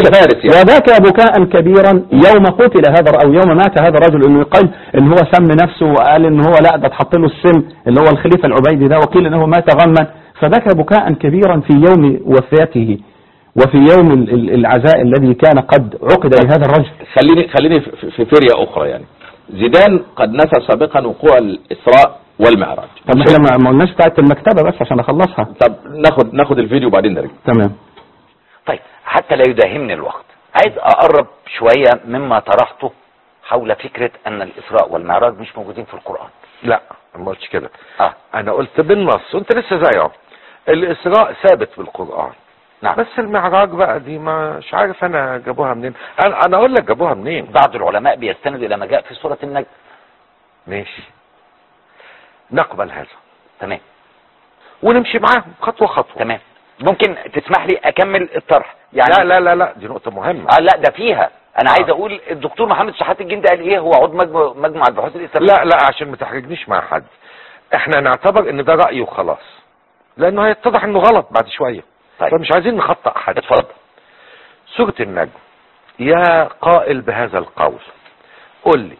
Speaker 2: وذاك بكاء كبيرا يوم قتل هذا او يوم مات هذا الرجل، انه يقال ان هو سم نفسه وقال ان هو لا ده اتحط له السم اللي هو الخليفة العبيدي ده، وقيل انه مات غما. فبكى بكاء كبيرا في يوم وفاته وفي يوم العزاء الذي كان قد عقد لهذا الرجل.
Speaker 1: خليني في فرية اخرى. يعني زيدان قد نسى سابقا وقوع الاسراء والمعراج.
Speaker 2: طب احنا ما قلناش بتاعت المكتبة بس عشان اخلصها.
Speaker 1: طب ناخد الفيديو وبعدين نرجع.
Speaker 2: تمام.
Speaker 3: طيب حتى لا يداهمني الوقت عايز اقرب شوية مما طرحته حول فكرة ان الاسراء والمعراج مش موجودين في القرآن.
Speaker 4: لا ما قلتش كده. انا قلت بالنص وانت لسه زيه. الاسراء ثابت بالقرآن.
Speaker 3: نعم.
Speaker 4: بس المعراج بقى دي مش عارف انا جابوها منين. انا اقول لك جابوها منين.
Speaker 3: بعض العلماء بيستند الى ما جاء في سورة النجم.
Speaker 4: ماشي نقبل هذا.
Speaker 3: تمام.
Speaker 4: ونمشي معاهم خطوه خطوه.
Speaker 5: تمام. ممكن تسمح لي اكمل الطرح يعني؟
Speaker 4: لا لا لا لا، دي نقطه مهمه.
Speaker 5: لا ده فيها انا عايز اقول الدكتور محمد شحات الجندي قال ايه؟ هو عضو مجمع البحوث الاسلاميه.
Speaker 4: لا لا، عشان ما تحرجنيش مع حد، احنا نعتبر ان ده راي وخلاص، لانه هيتضح انه غلط بعد شويه.
Speaker 5: طيب.
Speaker 4: فمش عايزين نخطئ حد.
Speaker 5: اتفضل.
Speaker 4: سورة النجم، يا قائل بهذا القول قل لي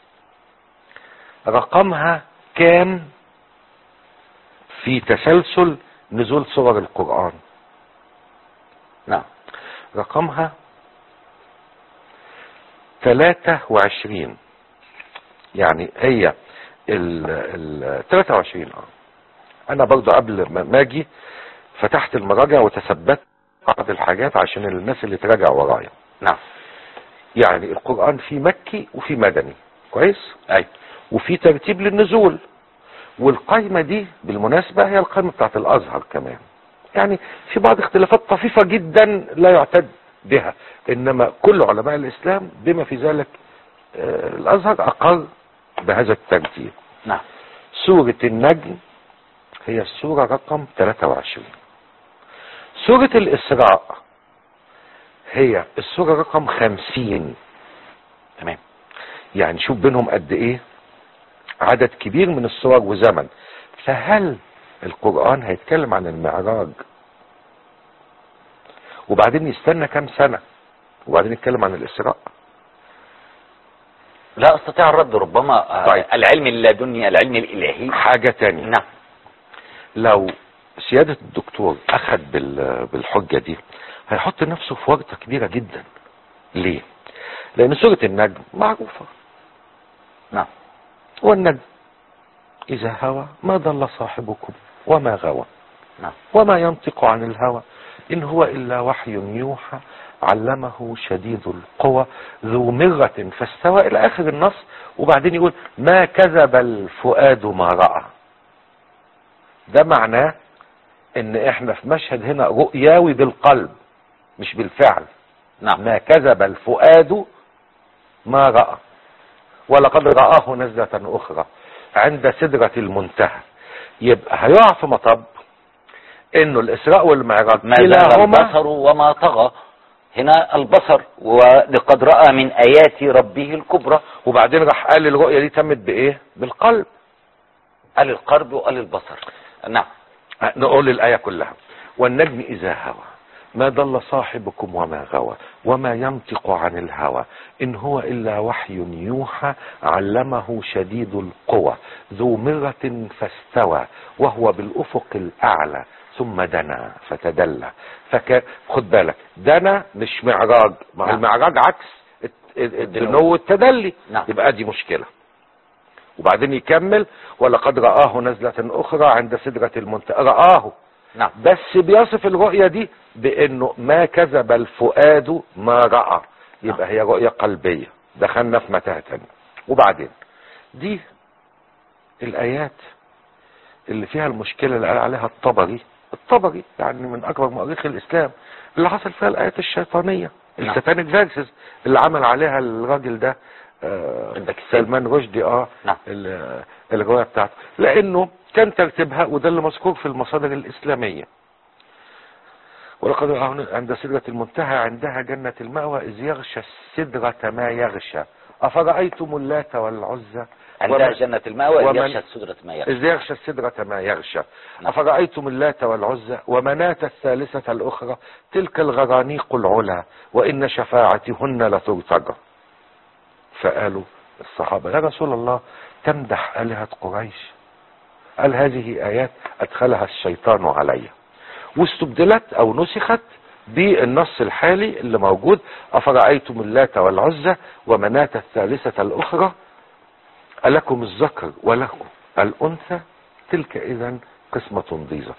Speaker 4: رقمها كام في تسلسل نزول سور القرآن؟
Speaker 5: نعم.
Speaker 4: رقمها 23. يعني هي ال 23. انا برضو قبل ما اجي فتحت المراجع وتثبت بعض الحاجات عشان الناس اللي تراجع ورايا.
Speaker 5: نعم.
Speaker 4: يعني القرآن فيه مكي وفيه مدني، كويس؟
Speaker 5: اي.
Speaker 4: وفي ترتيب للنزول، والقائمة دي بالمناسبة هي القائمة بتاعت الازهر كمان. يعني في بعض اختلافات طفيفة جدا لا يعتد بها، انما كل علماء الاسلام بما في ذلك الازهر اقر بهذا الترتيب.
Speaker 5: نعم.
Speaker 4: سورة النجم هي السورة رقم 23. سورة الاسراء هي السورة رقم 50.
Speaker 5: تمام.
Speaker 4: يعني شوف بينهم قد ايه عدد كبير من السور وزمن. فهل القرآن هيتكلم عن المعراج وبعدين يستنى كام سنة وبعدين يتكلم عن الاسراء؟
Speaker 5: لا استطيع الرد. ربما
Speaker 4: طيب.
Speaker 5: العلم اللدني، العلم الالهي
Speaker 4: حاجة تانية.
Speaker 5: نعم.
Speaker 4: لو سيادة الدكتور اخذ بالحجة دي هيحط نفسه في ورطة كبيرة جدا. ليه؟ لان سورة النجم معروفة.
Speaker 5: نعم.
Speaker 4: والنجم اذا هوى ما ضل صاحبكم وما غوى.
Speaker 5: نعم.
Speaker 4: وما ينطق عن الهوى ان هو الا وحي يوحى علمه شديد القوى ذو مرة فاستوى الى اخر النص. وبعدين يقول ما كذب الفؤاد ما رأى. ده معناه ان احنا في مشهد هنا رؤياوي بالقلب مش بالفعل.
Speaker 5: نعم.
Speaker 4: ما كذب الفؤاد ما رأى ولقد رآه نزلة اخرى عند سدرة المنتهى. يبقى هيقع في مطب انه الاسراء والمعراج
Speaker 5: ما زال البصر وما طغى. هنا البصر ولقد رأى من ايات ربه الكبرى.
Speaker 4: وبعدين راح قال الرؤية دي تمت بايه؟ بالقلب.
Speaker 5: قال القلب وقال البصر. نعم.
Speaker 4: نقول الآية كلها. والنجم إذا هوى ما ضل صاحبكم وما غوى وما ينطق عن الهوى إن هو إلا وحي يوحى علمه شديد القوى ذو مرة فاستوى وهو بالأفق الأعلى ثم دنا فتدلى. خد بالك دنا مش معراج. مع
Speaker 5: نعم.
Speaker 4: المعراج عكس الدنو والتدلي.
Speaker 5: نعم.
Speaker 4: يبقى دي مشكلة. وبعدين يكمل ولقد رآه نزلة أخرى عند سدرة المنتهى. رآه.
Speaker 5: نعم.
Speaker 4: بس بيصف الرؤية دي بأنه ما كذب الفؤاد ما رأى. يبقى هي رؤية قلبية. دخلنا في متاهة تانية. وبعدين دي الآيات اللي فيها المشكلة اللي قال عليها الطبري يعني من أكبر مؤرخي الإسلام اللي حصل فيها الآيات الشيطانية.
Speaker 5: نعم.
Speaker 4: الساتانيك فيرسز اللي عمل عليها الراجل ده سلمان رشدي.
Speaker 5: نعم.
Speaker 4: الرواية بتاعته لانه كان ترتيبها وده اللي مذكور في المصادر الاسلامية. ولقد عند سدرة المنتهى عندها جنة المأوى اذ يغشى السدرة ما يغشى افرأيتم اللات والعزى
Speaker 5: عندها جنة المأوى اذ يغشى السدرة ما يغشى.
Speaker 4: اذ يغشى السدرة ما يغشى.
Speaker 5: نعم.
Speaker 4: افرأيتم اللات والعزى ومناة الثالثة الاخرى تلك الغرانيق العلا وان شفاعتهن لترتجى. فقالوا الصحابة يا رسول الله تمدح آلهة قريش. قال هذه آيات أدخلها الشيطان علي واستبدلت أو نسخت بالنص الحالي اللي موجود أفرأيتم اللات والعزى ومناة الثالثة الأخرى ألكم الذكر ولكم الأنثى تلك إذن قسمة ضيزى.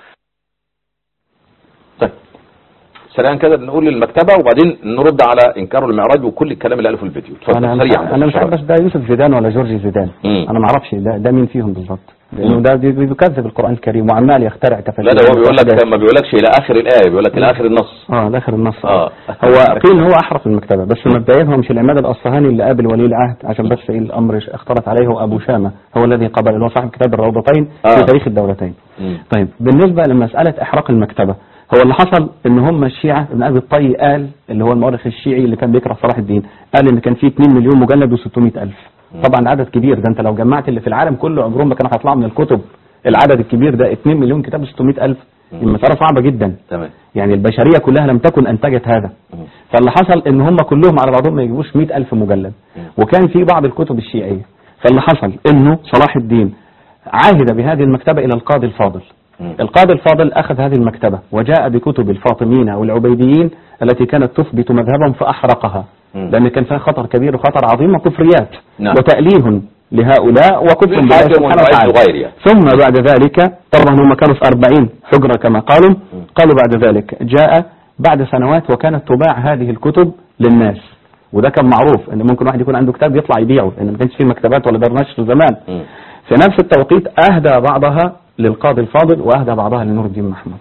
Speaker 1: طيب سريعا كده نقول المكتبة وبعدين نرد على انكار المعراج وكل الكلام اللي قاله في الفيديو.
Speaker 2: انا مش عارف بس ده يوسف زيدان ولا جورج زيدان. انا ما اعرفش ده مين فيهم بالظبط. لانه ده بيكذب القرآن الكريم وعمال يخترع تفاسير.
Speaker 1: لا ده هو بيقول لك ما بيقولكش الى اخر الايه، بيقول لك الى اخر النص.
Speaker 2: لاخر النص. هو قيل هو احرف المكتبه، بس مبدئيا هو مش العماد الاصفهاني اللي قابل ولي العهد، عشان بس الامر اختلط عليه، هو ابو شامه هو الذي قبل، اللي هو صاحب كتاب الروضتين في تاريخ الدولتين. طيب بالنسبه لمساله احراق المكتبه، هو اللي حصل ان هم الشيعة، ابن ابي الطي قال، اللي هو المؤرخ الشيعي اللي كان بيكره صلاح الدين، قال ان كان في 2 مليون مجلد و600,000. طبعا عدد كبير، ده انت لو جمعت اللي في العالم كله عمرهم ما كانوا هيطلعوا من الكتب العدد الكبير ده. 2 مليون كتاب و600,000 المسألة صعبة جدا.
Speaker 1: تمام.
Speaker 2: يعني البشرية كلها لم تكن انتجت هذا. فاللي حصل ان هم كلهم على بعضهم ما يجيبوش 100,000 مجلد، وكان في بعض الكتب الشيعية. فاللي حصل انه صلاح الدين عاهد بهذه المكتبة الى القاضي الفاضل. القاضي الفاضل اخذ هذه المكتبة وجاء بكتب الفاطميين او العبيديين التي كانت تثبت مذهبهم فاحرقها، لان كان فيها خطر كبير وخطر عظيم وكفريات وتأليه لهؤلاء وكفر بالله سبحانه وتعالى. ثم بعد ذلك طبعا هم كانوا في 40 حجرة كما قالوا بعد ذلك جاء بعد سنوات وكانت تباع هذه الكتب للناس، وده كان معروف ان ممكن واحد يكون عنده كتاب يطلع يبيعه، لان ما كانش فيه مكتبات ولا دار نشر زمان. في نفس التوقيت اهدى بعضها للقاضي الفاضل واهدى بعضها لنور الدين محمود.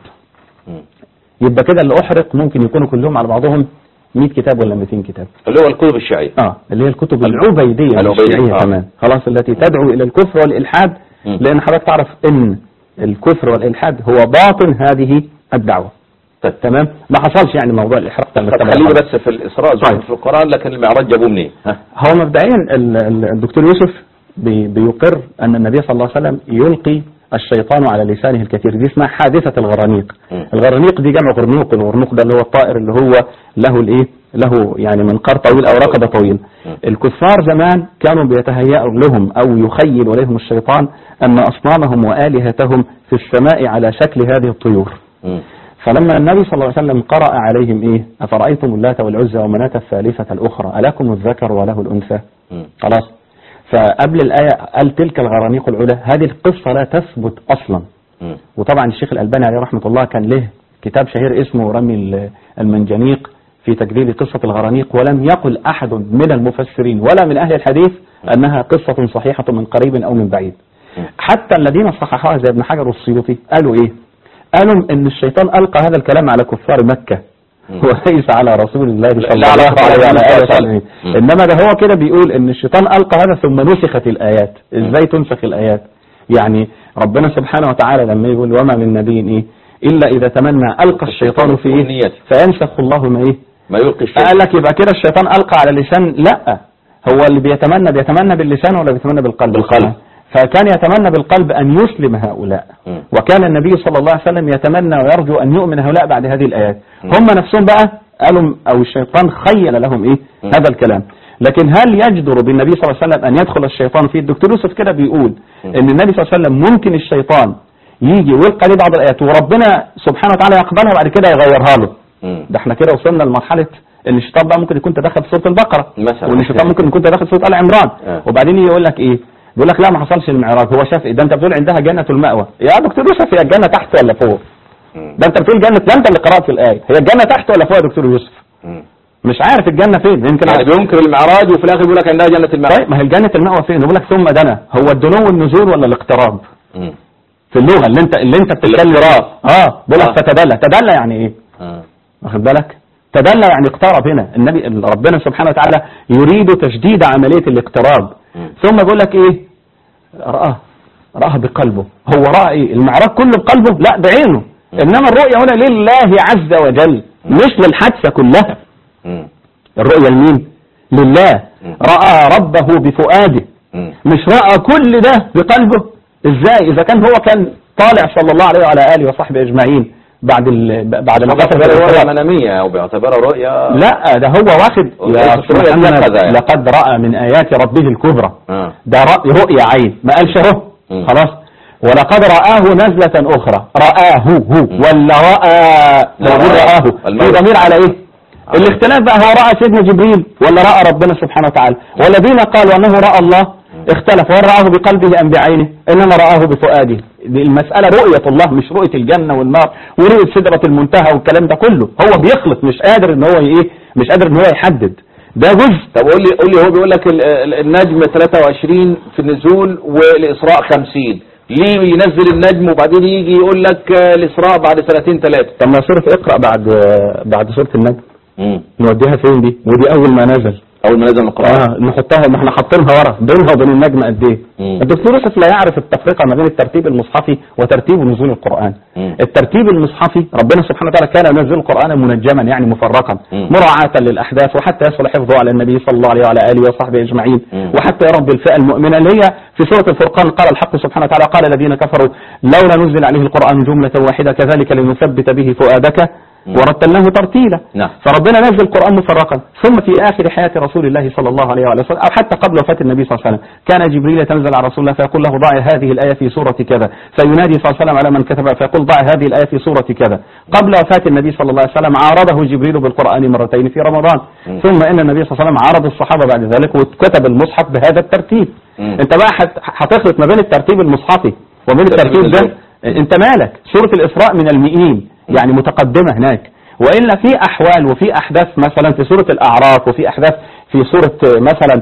Speaker 2: يبقى كده اللي احرق ممكن يكونوا كلهم على بعضهم 100 كتاب ولا 200 كتاب،
Speaker 1: اللي هو الكتب الشيعية.
Speaker 2: اللي هي الكتب العبيدية الشيعية كمان، خلاص، التي تدعو الى الكفر والالحاد. لان حضرتك تعرف ان الكفر والالحاد هو باطن هذه الدعوة. تمام. ما حصلش يعني موضوع الاحراق.
Speaker 1: خلينا بس في الاسراء في القرآن، لكن المعراج جابوه منين؟
Speaker 2: هو مبدئيا الدكتور يوسف بيقر ان النبي صلى الله عليه وسلم يلقي الشيطان على لسانه الكثير. دي اسمها حادثة الغرانيق. الغرانيق دي جمع غرنوق، الغرنوق ده اللي هو الطائر اللي هو له يعني منقار طويل او رقبة طويل. الكفار زمان كانوا بيتهيأوا لهم او يخيل اليهم الشيطان ان اصنامهم والهتهم في السماء على شكل هذه الطيور. فلما النبي صلى الله عليه وسلم قرأ عليهم افرأيتم اللات والعزى ومناة الثالثة الاخرى ألكم الذكر وله الانثى، خلاص. فقبل الآية قال تلك الغرانيق العلا. هذه القصة لا تثبت أصلا. وطبعا الشيخ الألباني عليه رحمة الله كان له كتاب شهير اسمه رمي المنجنيق في تكذيب قصة الغرانيق، ولم يقل أحد من المفسرين ولا من أهل الحديث أنها قصة صحيحة من قريب أو من بعيد. حتى الذين صححوها زي ابن حجر والسيوطي قالوا قالوا إن الشيطان ألقى هذا الكلام على كفار مكة وليس على رسول الله صلى الله عليه وسلم. انما ده هو كده بيقول ان الشيطان القى هذا ثم نسخت الايات. ازاي تنسخ الايات؟ يعني ربنا سبحانه وتعالى لما يقول وما من نبي الا اذا تمنى القى الشيطان في فينسخ الله ما يلقي الشيطان. قال لك يبقى كده الشيطان القى على اللسان؟ لا، هو اللي بيتمنى باللسان ولا بيتمنى بالقلب؟ فكان يتمنى بالقلب أن يسلم هؤلاء، وكان النبي صلى الله عليه وسلم يتمنى ويرجو أن يؤمن هؤلاء بعد هذه الآيات. هم نفسهم بقى قالوا أو الشيطان خيل لهم هذا الكلام. لكن هل يجدر بالنبي صلى الله عليه وسلم أن يدخل الشيطان فيه؟ الدكتور يوسف كده بيقول أن النبي صلى الله عليه وسلم ممكن الشيطان يجي ويلقى ليه بعض الآيات وربنا سبحانه وتعالى يقبلها وبعد كده يغيرها له. ده احنا كده وصلنا لمرحلة ان الشيطان بقى ممكن يكون تدخل في سورة البقرة، وان الشيطان ممكن يكون تدخل في سورة آل عمران. وبعدين يقول لك بيقول لك لا ما حصلش المعراج، هو شاف ده انت بتقول عندها جنة المأوى. يا دكتور يوسف هي الجنة تحت ولا فوق؟ ده انت بتقول جنة، لا انت اللي قرأت في الآية، هي الجنة تحت ولا فوق يا دكتور يوسف؟ مش عارف الجنة فين. يمكن
Speaker 1: بينكر المعراج وفي الاخر بيقول لك عندها جنة المأوى.
Speaker 2: طيب ما هي جنة المأوى فين؟ بيقول لك ثم دنا. هو الدنو والنزول ولا الاقتراب؟ في اللغة اللي انت بتتكلم بيقول لك تدلى يعني ايه؟ واخد بالك؟ تدلى يعني اقترب. هنا النبي ربنا سبحانه وتعالى يريد تجديد عملية الاقتراب. ثم بيقول لك رآها بقلبه. هو رأى المعراج كله بقلبه؟ لا بعينه. انما الرؤية هنا لله عز وجل مش للحادثة كلها. الرؤية لمين؟ لله. رأى ربه بفؤاده، مش رأى كل ده بقلبه. ازاي اذا كان هو كان طالع صلى الله عليه وعلى آله وصحبه اجمعين بعد ما
Speaker 1: بيعتبرها رؤية منامية او بيعتبرها رؤية؟
Speaker 2: لا ده هو واخد يعني. لقد رأى من آيات ربه الكبرى. ده رؤية عين، ما قالش اهو خلاص. ولقد رآه نزلة أخرى. رآه ولا رآه في ضمير على ايه؟ الاختلاف بقى هو رأى سيدنا جبريل ولا رأى ربنا سبحانه وتعالى؟ والذين قالوا أنه رأى الله اختلف، هل رآه بقلبه أم بعينه؟ إنما رآه بفؤاده. المسألة رؤية الله مش رؤية الجنة والنار ورؤية سدرة المنتهى والكلام ده كله. هو بيخلط، مش قادر ان هو مش قادر ان هو يحدد. ده جزء.
Speaker 1: طب قول لي هو بيقول لك النجم 23 في النزول والإسراء 50، ليه ينزل النجم وبعدين يجي يقول لك الإسراء بعد 2 3
Speaker 2: طب ما سورة اقرأ بعد سورة النجم نوديها فين دي؟ ودي أول ما نزل
Speaker 1: القرآن
Speaker 2: نحطها، ما احنا حاطينها ورا بينها وبين النجم قد ايه؟ الدكتور يوسف لا يعرف التفرقة ما بين الترتيب المصحفي وترتيب نزول القرآن. الترتيب المصحفي ربنا سبحانه وتعالى كان ينزل القرآن منجما يعني مفرقا مراعاة للأحداث وحتى يصل حفظه على النبي صلى الله عليه وعلى آله وصحبه أجمعين وحتى يرد الفئة المؤمنة اللي هي في سورة الفرقان قال الحق سبحانه وتعالى قال الذين كفروا لولا نزل عليه القرآن جملة واحدة كذلك لنثبت به فؤادك ورتلناه ترتيلا. فربنا نزل القرآن مفرقا. ثم في آخر حياة رسول الله صلى الله عليه وسلم أو حتى قبل وفاة النبي صلى الله عليه وسلم كان جبريل تنزل على رسول الله فيقول له ضع هذه الآية في سورة كذا، فينادي صلى الله عليه وسلم على من كتبها فيقول ضع هذه الآية في سورة كذا. قبل وفاة النبي صلى الله عليه وسلم عارضه جبريل بالقرآن مرتين في رمضان. ثم إن النبي صلى الله عليه وسلم عارض الصحابة بعد ذلك وكتب المصحف بهذا الترتيب. انت بقى هتخلط ما بين الترتيب المصحفي وبين الترتيب ده، انت مالك؟ سورة الإسراء من المئين يعني متقدمة هناك، وإلا في أحوال وفي أحداث مثلا في سورة الأعراف وفي أحداث في سورة مثلا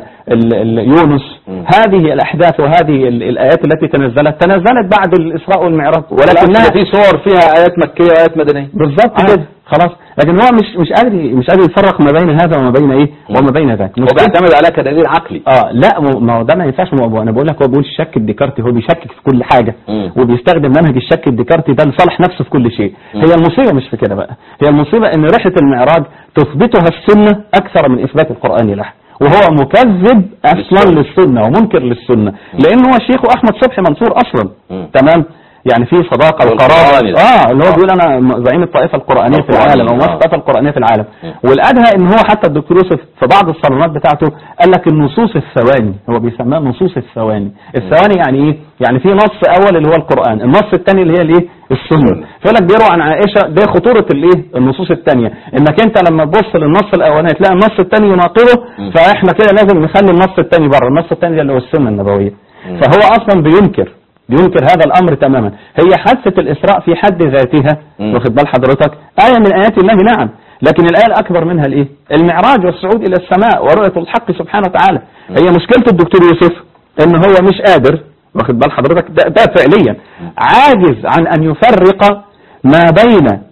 Speaker 2: يونس. هذه الأحداث وهذه الآيات التي تنزلت بعد الإسراء والمعراج، ولكنها
Speaker 1: في صور فيها آيات مكية وآيات مدنية
Speaker 2: بالضبط كده خلاص. لكن هو مش قادر يفرق ما بين هذا وما بين ايه وما بين ذاك،
Speaker 1: وبيعتمد على كدليل عقلي.
Speaker 2: لا ما هو ده ما ينفعش. انا بقول لك هو بيقول الشك الديكارتي، هو بيشكك في كل حاجه وبيستخدم منهج الشك الديكارتي ده لصالح نفسه في كل شيء. هي المصيبه مش في كده بقى، هي المصيبه ان رحله المعراج تثبتها السنه اكثر من اثبات القران له، وهو مكذب اصلا للسنه ومنكر للسنه، لانه هو شيخه احمد صبحي منصور اصلا. تمام، يعني في صداقة وقرار اللي هو بيقول انا زعيم الطائفة القرآنية في العالم او مؤسس الطائفة القرآنية في العالم. والادهى ان هو حتى الدكتور يوسف في بعض الصالونات بتاعته قال لك النصوص الثواني، هو بيسميها نصوص الثواني. الثواني يعني ايه؟ يعني في نص اول اللي هو القرآن، النص الثاني اللي هي الايه؟ السنة. فيقول لك بيروى عن عائشة ده خطورة الايه؟ النصوص الثانية، انك انت لما تبص للنص الاولاني تلاقي النص الثاني يناقضه، فاحنا كده لازم نخلي النص الثاني بره، النص الثاني ده اللي هو السنة النبوية. فهو اصلا بينكر هذا الامر تماما. هي حادثة الاسراء في حد ذاتها واخد بال حضرتك آية من ايات الله نعم، لكن الآية الاكبر منها الايه؟ المعراج والصعود الى السماء ورؤية الحق سبحانه وتعالى. هي مشكلة الدكتور يوسف ان هو مش قادر واخد بال حضرتك ده فعليا عاجز عن ان يفرق ما بين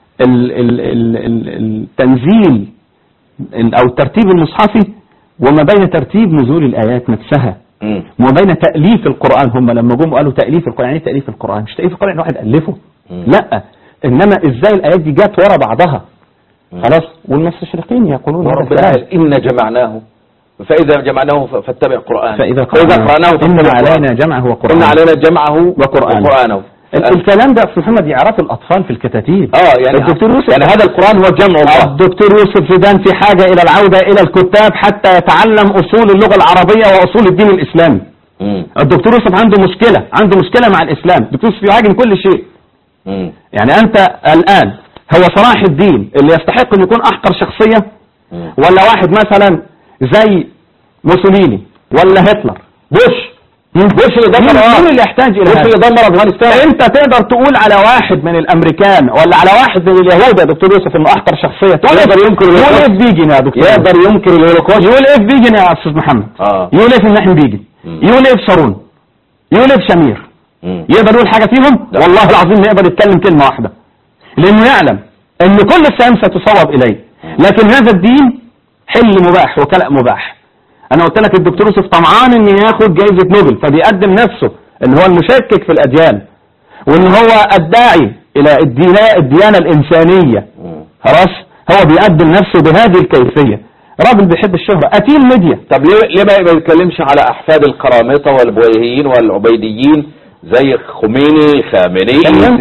Speaker 2: التنزيل او الترتيب المصحفي وما بين ترتيب نزول الايات نفسها، وما بين تأليف القرآن. هم لما جم قالوا تأليف القرآن، يعني تأليف القرآن مش تأليف القرآن واحد ألفه، لا، إنما إزاي الآيات دي جات ورا بعضها خلاص. والمستشرقين يقولون
Speaker 1: إن جمعناه فإذا جمعناه فاتبع القرآن
Speaker 2: فإذا قرأناه إن علينا جمعه وقرآنه،
Speaker 1: إن علينا جمعه وقرآنه.
Speaker 2: الكلام ده في محمد يعرف الأطفال في الكتاتيب.
Speaker 1: يعني
Speaker 2: الدكتور يوسف
Speaker 1: يعني هذا القرآن هو جمع الله.
Speaker 2: الدكتور يوسف زيدان في حاجة إلى العودة إلى الكتاب حتى يتعلم أصول اللغة العربية وأصول الدين الإسلامي. الدكتور يوسف عنده مشكلة مع الإسلام. الدكتور يوسف يهاجم كل شيء. يعني أنت الآن هو صلاح الدين اللي يستحق أن يكون أحقر شخصية، ولا واحد مثلا زي موسوليني ولا هتلر بوش اللي دمر اللي يحتاج الى
Speaker 1: بوش اللي دمر افغانستان؟
Speaker 2: انت تقدر تقول على واحد من الامريكان ولا على واحد من اليهود يا دكتور يوسف انه احقر شخصيه؟
Speaker 1: يقدر ينكر
Speaker 2: يقول ايه بيجن يا دكتور؟
Speaker 1: يقدر ينكر الهولوكوست؟
Speaker 2: يقول ايه بيجن يا استاذ محمد؟ يقول ايه في النحن بيجن؟ يقول ايه في شارون؟ يقول ايه في شمير؟ يقدر يقول حاجه فيهم؟ والله العظيم ما يقدر يتكلم كلمه واحده، لانه يعلم ان كل السهام ستصوب اليه، لكن هذا الدين حل مباح وكلأ مباح. انا قلت لك الدكتور يوسف طمعان ان ياخد جائزة نوبل، فبيقدم نفسه ان هو المشكك في الاديان وان هو الداعي الى الديانة الانسانية خلاص. هو بيقدم نفسه بهذه الكيفية، راجل بيحب الشهرة، قتيل ميديا.
Speaker 1: طب ليه ما يتكلمش على احفاد القرامطة والبويهيين والعبيديين زي خامنئي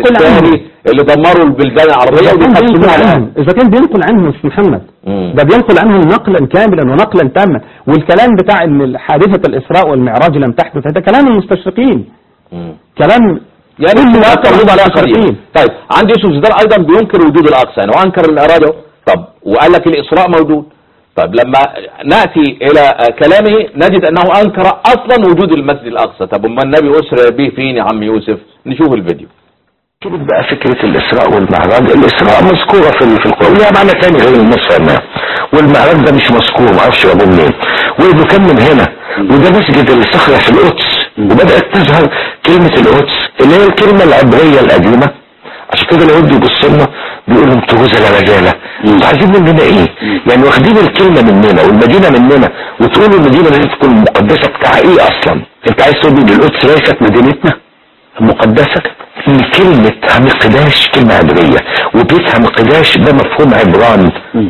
Speaker 1: اللي دمروا البلدان العربية
Speaker 2: إذا كان بينقل عنهم استاذ محمد، ده بينقل عنهم نقلا كاملا ونقلا تاما. والكلام بتاع ان حادثة الإسراء والمعراج لم تحدث هذا كلام المستشرقين، كلام
Speaker 1: يعني كل على المستشرقين. طيب عندي يوسف زيدان ايضا بينكر وجود الاقصى يعني، وانكر المعراج. طب وقال لك الإسراء موجود. طب لما نأتي إلى كلامه نجد أنه أنكر أصلا وجود المسجد الأقصى. طب ما النبي أسرى به فين يا عم يوسف؟ نشوف الفيديو.
Speaker 4: بقى فكرة الإسراء والمعراج، الإسراء مذكورة في القرآن لها معنى تاني غير المصر، والمعراج ده مش مذكور، ما اعرفش جابوه منين، وإذا كان من هنا وده مسجد الصخرة في القدس وبدأت تظهر كلمة القدس اللي هي الكلمة العبرية القديمة. عشان كده اليهود بيبصوا لنا بيقولوا انتوا هزلة رجالة، انتوا عايزين مننا ايه؟ يعني واخدين الكلمة مننا والمدينة مننا وتقولوا المدينة لازم تكون مقدسة. بتاع ايه اصلا؟ انت عايز تقول ان القدس ليست مدينتنا المقدسة؟ ان كلمة مقداش كلمة عبرية، وبيت مقداش ده مفهوم عبراني.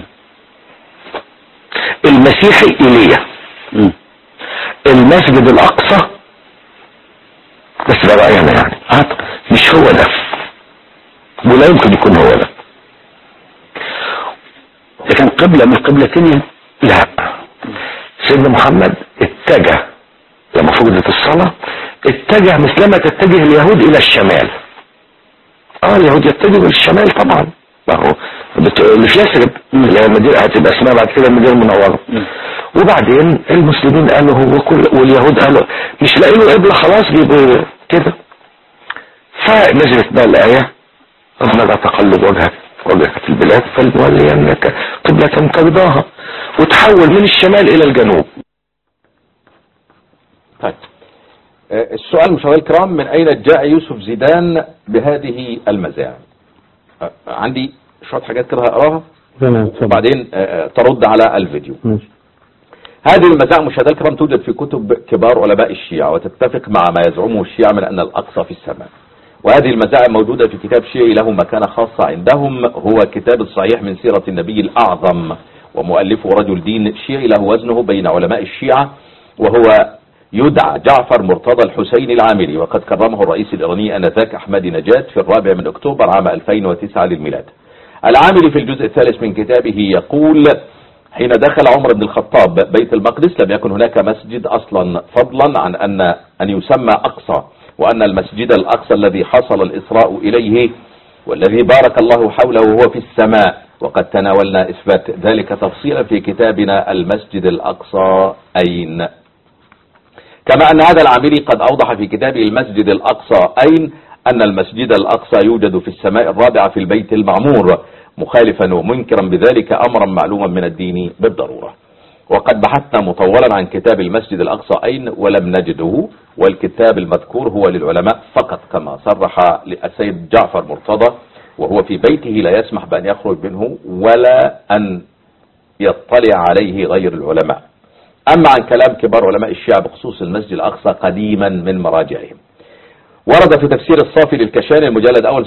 Speaker 4: المسيحي ايليا، المسجد الاقصى بس ده رأينا يعني مش هو ده، ولا يمكن يكون هو ده. ده كان قبلة من قبلتين. لا، سيدنا محمد اتجه لما فرضت الصلاة، اتجه مثلما تتجه اليهود الى الشمال. اليهود يتجهوا للشمال طبعا، ما هو اللي في يثرب اللي هي المدينة هتبقى اسمها بعد كده المدينة المنورة. وبعدين المسلمين قالوا هو واليهود قالوا مش لاقي له قبلة، خلاص بيبقوا كده. فنزلت بقى الآية ربنا لا تقلب وجهك في البلاد فلنولينك قبلة ترضاها، وتحول من الشمال إلى الجنوب.
Speaker 1: طيب، السؤال مشاهدينا الكرام، من أين جاء يوسف زيدان بهذه المزاعم؟ عندي شوية حاجات كده هقراها وبعدين ترد على الفيديو. هذه المزاعم مشاهدينا الكرام توجد في كتب كبار علماء الشيعة، وتتفق مع ما يزعمه الشيعة من أن الأقصى في السماء. وهذه المزاعم موجودة في كتاب شيعي له مكانة خاصة عندهم، هو كتاب الصحيح من سيرة النبي الأعظم، ومؤلفه رجل دين شيعي له وزنه بين علماء الشيعة، وهو يدعى جعفر مرتضى الحسين العامري، وقد كرمه الرئيس الإيراني آنذاك أحمدي نجاد في 4 من أكتوبر عام 2009 للميلاد. العامري في الجزء الثالث من كتابه يقول: حين دخل عمر بن الخطاب بيت المقدس لم يكن هناك مسجد أصلا، فضلا عن أن يسمى أقصى، وأن المسجد الأقصى الذي حصل الإسراء إليه والذي بارك الله حوله وهو في السماء، وقد تناولنا إثبات ذلك تفصيلا في كتابنا المسجد الأقصى أين. كما أن هذا العامري قد أوضح في كتابه المسجد الأقصى أين أن المسجد الأقصى يوجد في السماء الرابعة في البيت المعمور، مخالفا ومنكرا بذلك أمرا معلوما من الدين بالضرورة. وقد بحثنا مطولا عن كتاب المسجد الأقصى أين ولم نجده، والكتاب المذكور هو للعلماء فقط، كما صرح السيد جعفر مرتضى، وهو في بيته لا يسمح بأن يخرج منه ولا أن يطلع عليه غير العلماء. أما عن كلام كبار علماء الشيعة بخصوص المسجد الأقصى قديما من مراجعهم، ورد في تفسير الصافي للكشاني المجلد أول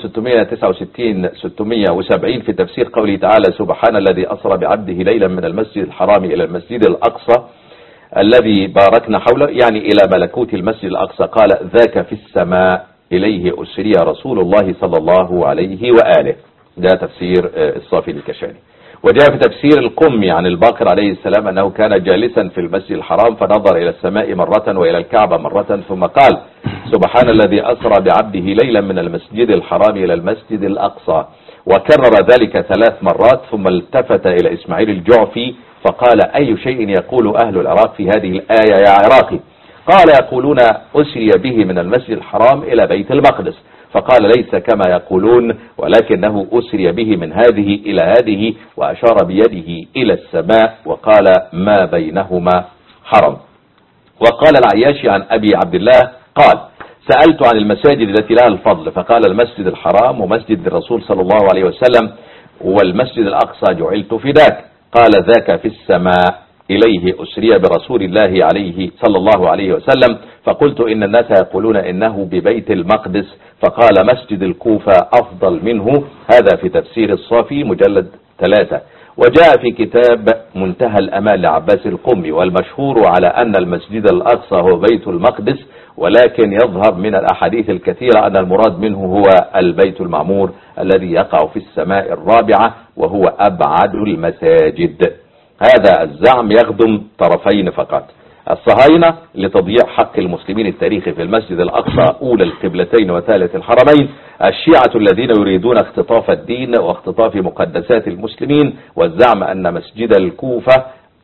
Speaker 1: 669-670 في تفسير قوله تعالى: سبحان الذي أسرى بعبده ليلا من المسجد الحرام إلى المسجد الأقصى الذي باركنا حوله، يعني إلى ملكوت المسجد الأقصى، قال: ذاك في السماء إليه أسري رسول الله صلى الله عليه وآله. ده تفسير الصافي للكشاني. وجاء في تفسير القمي عن الباقر عليه السلام أنه كان جالسا في المسجد الحرام فنظر إلى السماء مرة وإلى الكعبة مرة، ثم قال: سبحان الذي أسرى بعبده ليلا من المسجد الحرام إلى المسجد الأقصى، وكرر ذلك 3 مرات، ثم التفت إلى إسماعيل الجعفي فقال: أي شيء يقول أهل العراق في هذه الآية يا عراقي؟ قال: يقولون أسري به من المسجد الحرام إلى بيت المقدس. فقال: ليس كما يقولون، ولكنه أسري به من هذه إلى هذه، وأشار بيده إلى السماء وقال: ما بينهما حرم. وقال العياشي عن أبي عبد الله قال: سألت عن المساجد التي لها الفضل، فقال: المسجد الحرام ومسجد الرسول صلى الله عليه وسلم والمسجد الأقصى جعلت فداك. قال: ذاك في السماء إليه أسري برسول الله عليه صلى الله عليه وسلم. فقلت: إن الناس يقولون إنه ببيت المقدس. فقال: مسجد الكوفة أفضل منه. هذا في تفسير الصافي مجلد 3. وجاء في كتاب منتهى الأمال لعباس القمي، والمشهور على أن المسجد الأقصى هو بيت المقدس، ولكن يظهر من الأحاديث الكثيرة أن المراد منه هو البيت المعمور الذي يقع في السماء الرابعة، وهو أبعد المساجد. هذا الزعم يخدم طرفين فقط: الصهاينة لتضييع حق المسلمين التاريخي في المسجد الأقصى أولى القبلتين وثالث الحرمين، الشيعة الذين يريدون اختطاف الدين واختطاف مقدسات المسلمين، والزعم أن مسجد الكوفة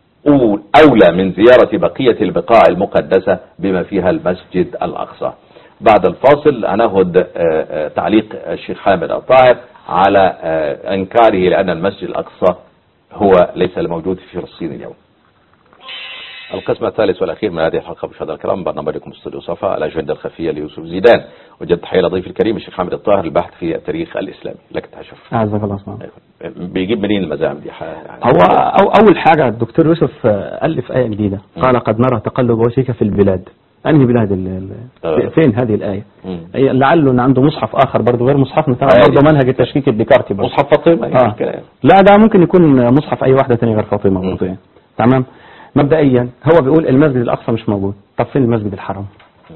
Speaker 1: أولى من زيارة بقية البقاع المقدسة بما فيها المسجد الأقصى. بعد الفاصل هناخد تعليق الشيخ حامد الطاهر على إنكاره لأن المسجد الأقصى هو ليس الموجود في فلسطين اليوم. القسم الثالث والأخير من هذه الحلقة مشاهدينا الكرام برنامجكم استوديو صفا الأجندة الخفية ليوسف زيدان. وجد تحية لضيف الكريم الشيخ حامد الطاهر الباحث في التاريخ الإسلامي. لك تحشر.
Speaker 2: أعزك الله سبحانه.
Speaker 1: بيجيب منين المزاعم دي؟
Speaker 2: هو أول حاجة الدكتور يوسف ألف آية جديدة قال قد نرى تقلب وجهك في البلاد. أنهي بلاد فين هذه الآية؟ لعله إن عنده مصحف آخر برضه غير مصحفنا ترى برضه منهج التشكيك الديكارتي برضه.
Speaker 1: مصحف فاطمة.
Speaker 2: لا ده ممكن يكون مصحف أي واحدة ثانيه غير فاطمة برضه يعني. تمام. مبدئيا هو بيقول المسجد الأقصى مش موجود. طب فين المسجد الحرام؟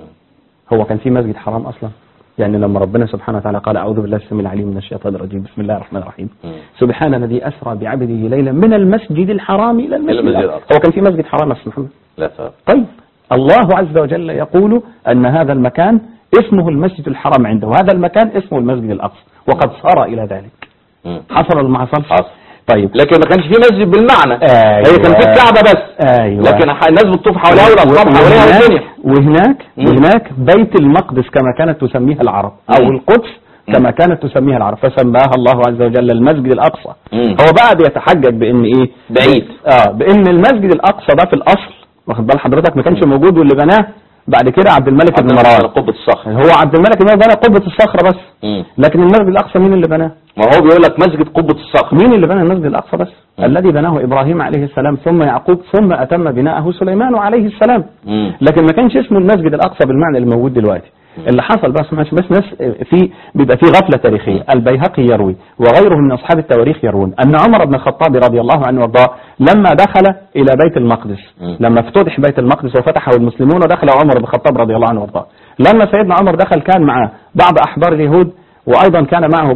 Speaker 2: هو كان في مسجد حرام أصلا؟ يعني لما ربنا سبحانه وتعالى قال أعوذ بالله السميع العليم من الشيطان الرجيم بسم الله الرحمن الرحيم سبحان الذي أسرى بعبده ليلا من المسجد الحرام إلى المسجد الأقصى. هو كان في مسجد حرام يا أستاذ محمد؟
Speaker 1: لا.
Speaker 2: طيب الله عز وجل يقول أن هذا المكان اسمه المسجد الحرام عنده وهذا المكان اسمه المسجد الأقصى وقد صار إلى ذلك. حصل ولا ما حصلش؟
Speaker 1: حصل.
Speaker 2: طيب
Speaker 1: لكن ما كانش في مسجد بالمعنى.
Speaker 2: أيوة.
Speaker 1: هي كان في الكعبة بس.
Speaker 2: أيوة.
Speaker 1: لكن الناس بتطوف حواليها والأصنام حواليها والدنيا.
Speaker 2: وهناك بيت المقدس كما كانت تسميها العرب أو القدس كما كانت تسميها العرب فسماها الله عز وجل المسجد الأقصى. هو بقى بيتحجج بأن إيه؟
Speaker 1: بعيد.
Speaker 2: بأن المسجد الأقصى ده في الأصل واخد بال حضرتك ما كانش موجود واللي بناه بعد كده عبد الملك بن مروان
Speaker 1: قبة الصخر.
Speaker 2: هو عبد الملك بن بنى قبة الصخرة بس. لكن المسجد الأقصى مين اللي بناه؟
Speaker 1: ما هو بيقول لك مسجد قبة الصخر.
Speaker 2: مين اللي بنى المسجد الأقصى بس؟ الذي بناه إبراهيم عليه السلام ثم يعقوب ثم أتم بناءه سليمان عليه السلام. لكن ما كانش اسمه المسجد الأقصى بالمعنى اللي موجود دلوقتي. اللي حصل بس ناس بيبقى في غفلة تاريخية. البيهقي يروي وغيره من أصحاب التواريخ يروون أن عمر بن الخطاب رضي الله عنه وارضاه لما دخل إلى بيت المقدس لما افتتح بيت المقدس وفتحه المسلمون ودخل عمر بن الخطاب رضي الله عنه وارضاه لما سيدنا عمر دخل كان معه بعض أحبار اليهود وأيضا كان معه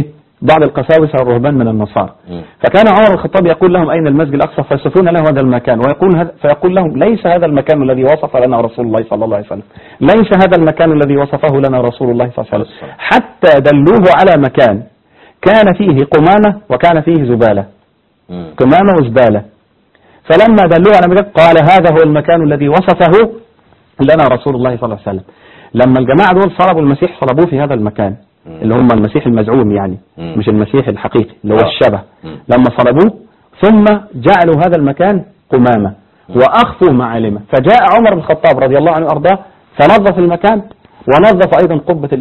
Speaker 2: بعض القساوسة والرهبان من النصارى. فكان عمر بن الخطاب يقول لهم أين المسجد الأقصى فيصفون له هذا المكان فيقول لهم ليس هذا المكان الذي وصف لنا رسول الله صلى الله عليه وسلم ليس هذا المكان الذي وصفه لنا رسول الله صلى الله عليه وسلم حتى دلوه على مكان كان فيه قمامة وكان فيه زبالة قمامة وزبالة فلما دلوه على مكان قال هذا هو المكان الذي وصفه لنا رسول الله صلى الله عليه وسلم. لما الجماعة دول صلبوا المسيح صلبوه في هذا المكان اللي هم المسيح المزعوم يعني مش المسيح الحقيقي اللي هو الشبه لما صلبوه ثم جعلوا هذا المكان قمامة وأخفوا معالمه فجاء عمر بن الخطاب رضي الله عنه وأرضاه فنظف المكان ونظف أيضا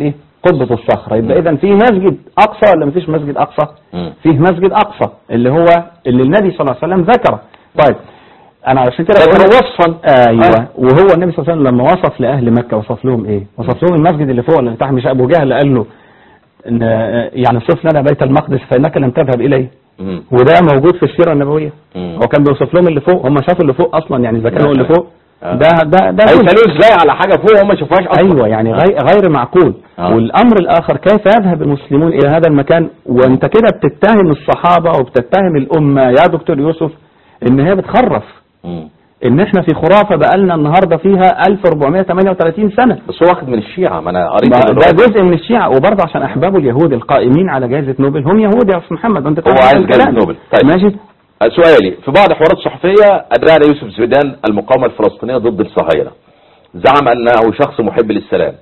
Speaker 2: قبة الصخرة. يبقى إذن فيه مسجد أقصى ولا مفيش مسجد أقصى؟ فيه مسجد أقصى اللي النبي صلى الله عليه وسلم ذكره. طيب أنا عشان كده بقول وصفا. أيوة. وهو النبي صلى الله عليه وسلم لما وصف لأهل مكة وصف لهم إيه؟ وصف لهم المسجد اللي فوق اللي تحت مش أبو جهل قال له إن يعني صف لنا بيت المقدس فإنك لم تذهب إليه. وده موجود في السيرة النبوية. هو كان بيوصف لهم اللي فوق هم شافوا اللي فوق أصلا يعني إذا كانوا اللي فوق ده
Speaker 1: هيسألوه ازاي على حاجة فوق هم ما شافوهاش أصلا.
Speaker 2: أيوة يعني غير معقول. والأمر الآخر كيف يذهب المسلمون إلى هذا المكان وأنت كده بتتهم الصحابة وبتتهم الأمة يا دكتور يوسف إن هي بتخرف ان احنا في خرافة بقالنا النهاردة فيها 1438 سنة.
Speaker 1: بس هو واخد من الشيعة ما انا قريت
Speaker 2: ده جزء من الشيعة وبرضه عشان احباب اليهود القائمين على جائزة نوبل هم يهود يا استاذ محمد وانت
Speaker 1: هو عايز جائزة نوبل. طيب
Speaker 2: ماشي.
Speaker 1: سؤالي في بعض الحوارات الصحفية أدرى يوسف زيدان المقاومة الفلسطينية ضد الصهاينة زعم انه شخص محب للسلام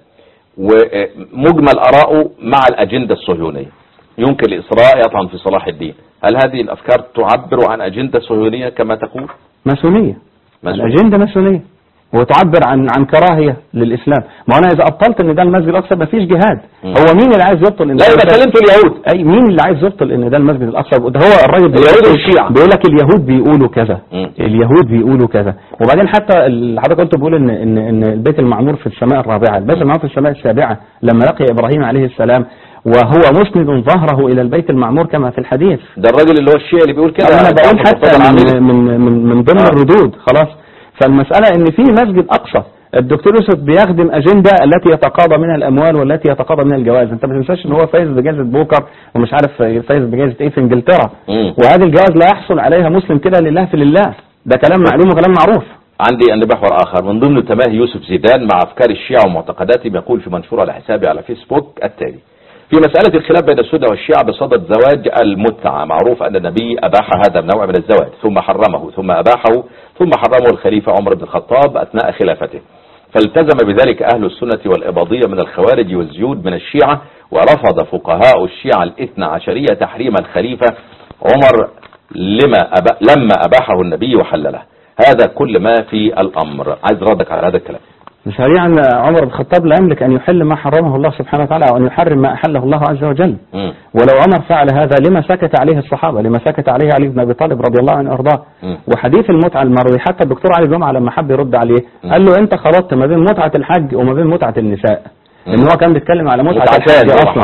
Speaker 1: ومجمل آراءه مع الأجندة الصهيونية يمكن الإسراء يطعن في صلاح الدين. هل هذه الأفكار تعبر عن أجندة صهيونية كما تقول؟
Speaker 2: ماسونية. الأجندة ماسونية وتعبر عن كراهية للإسلام. ما أنا إذا أبطلت إن ده المسجد الأقصى ما فيش جهاد. هو مين اللي عايز يبطل إن
Speaker 1: لا يبقى كلمته اليهود.
Speaker 2: أي مين اللي عايز يبطل إن ده المسجد الأقصى؟ ده هو الراجل
Speaker 1: اليهود والشيعة
Speaker 2: بيقول لك اليهود بيقولوا كذا اليهود بيقولوا كذا. وبعدين حتى حضرتك قلت بيقول إن البيت المعمور في السماء الرابعة البيت المعمور في السماء السابعة لما لقي إبراهيم عليه السلام وهو مسند ظهره إلى البيت المعمور كما في الحديث.
Speaker 1: ده الراجل اللي هو الشيعي اللي بيقول كده.
Speaker 2: أنا بقول حتى من ضمن الردود خلاص. فالمسألة ان في مسجد اقصى الدكتور يوسف بيخدم اجندة التي يتقاضى منها الاموال والتي يتقاضى منها الجوائز. انت ما تنساش ان هو فايز بجائزة بوكر ومش عارف فايز بجائزة ايه في انجلترا وهذه الجوائز لا يحصل عليها مسلم كده لله في لله. ده كلام معلوم وكلام معروف.
Speaker 1: عندي أن محور آخر من ضمن تماهي يوسف زيدان مع أفكار الشيعة ومعتقداتهم يقول في منشور على حسابي على فيسبوك التالي: في مسألة الخلاف بين السنة والشيعة بصدد زواج المتعة معروف أن النبي أباح هذا النوع من الزواج ثم حرمه ثم أباحه ثم حرمه الخليفة عمر بن الخطاب أثناء خلافته فالتزم بذلك أهل السنة والإباضية من الخوارج والزيود من الشيعة ورفض فقهاء الشيعة الاثنى عشرية تحريم الخليفة عمر لما أباحه النبي وحلله. هذا كل ما في الامر. عايز ردك على هذا الكلام.
Speaker 2: سريعا، عمر بن الخطاب لا يملك أن يحل ما حرمه الله سبحانه وتعالى أو أن يحرم ما أحله الله عز وجل. ولو عمر فعل هذا لما سكت عليه الصحابة، لما سكت عليه علي بن أبي طالب رضي الله عنه وأرضاه. وحديث المتعة المروي حتى الدكتور علي جمعة لما حب يرد عليه قال له أنت خلطت ما بين متعة الحج وما بين متعة النساء، ان هو كان بيتكلم على متعة الحج اصلا.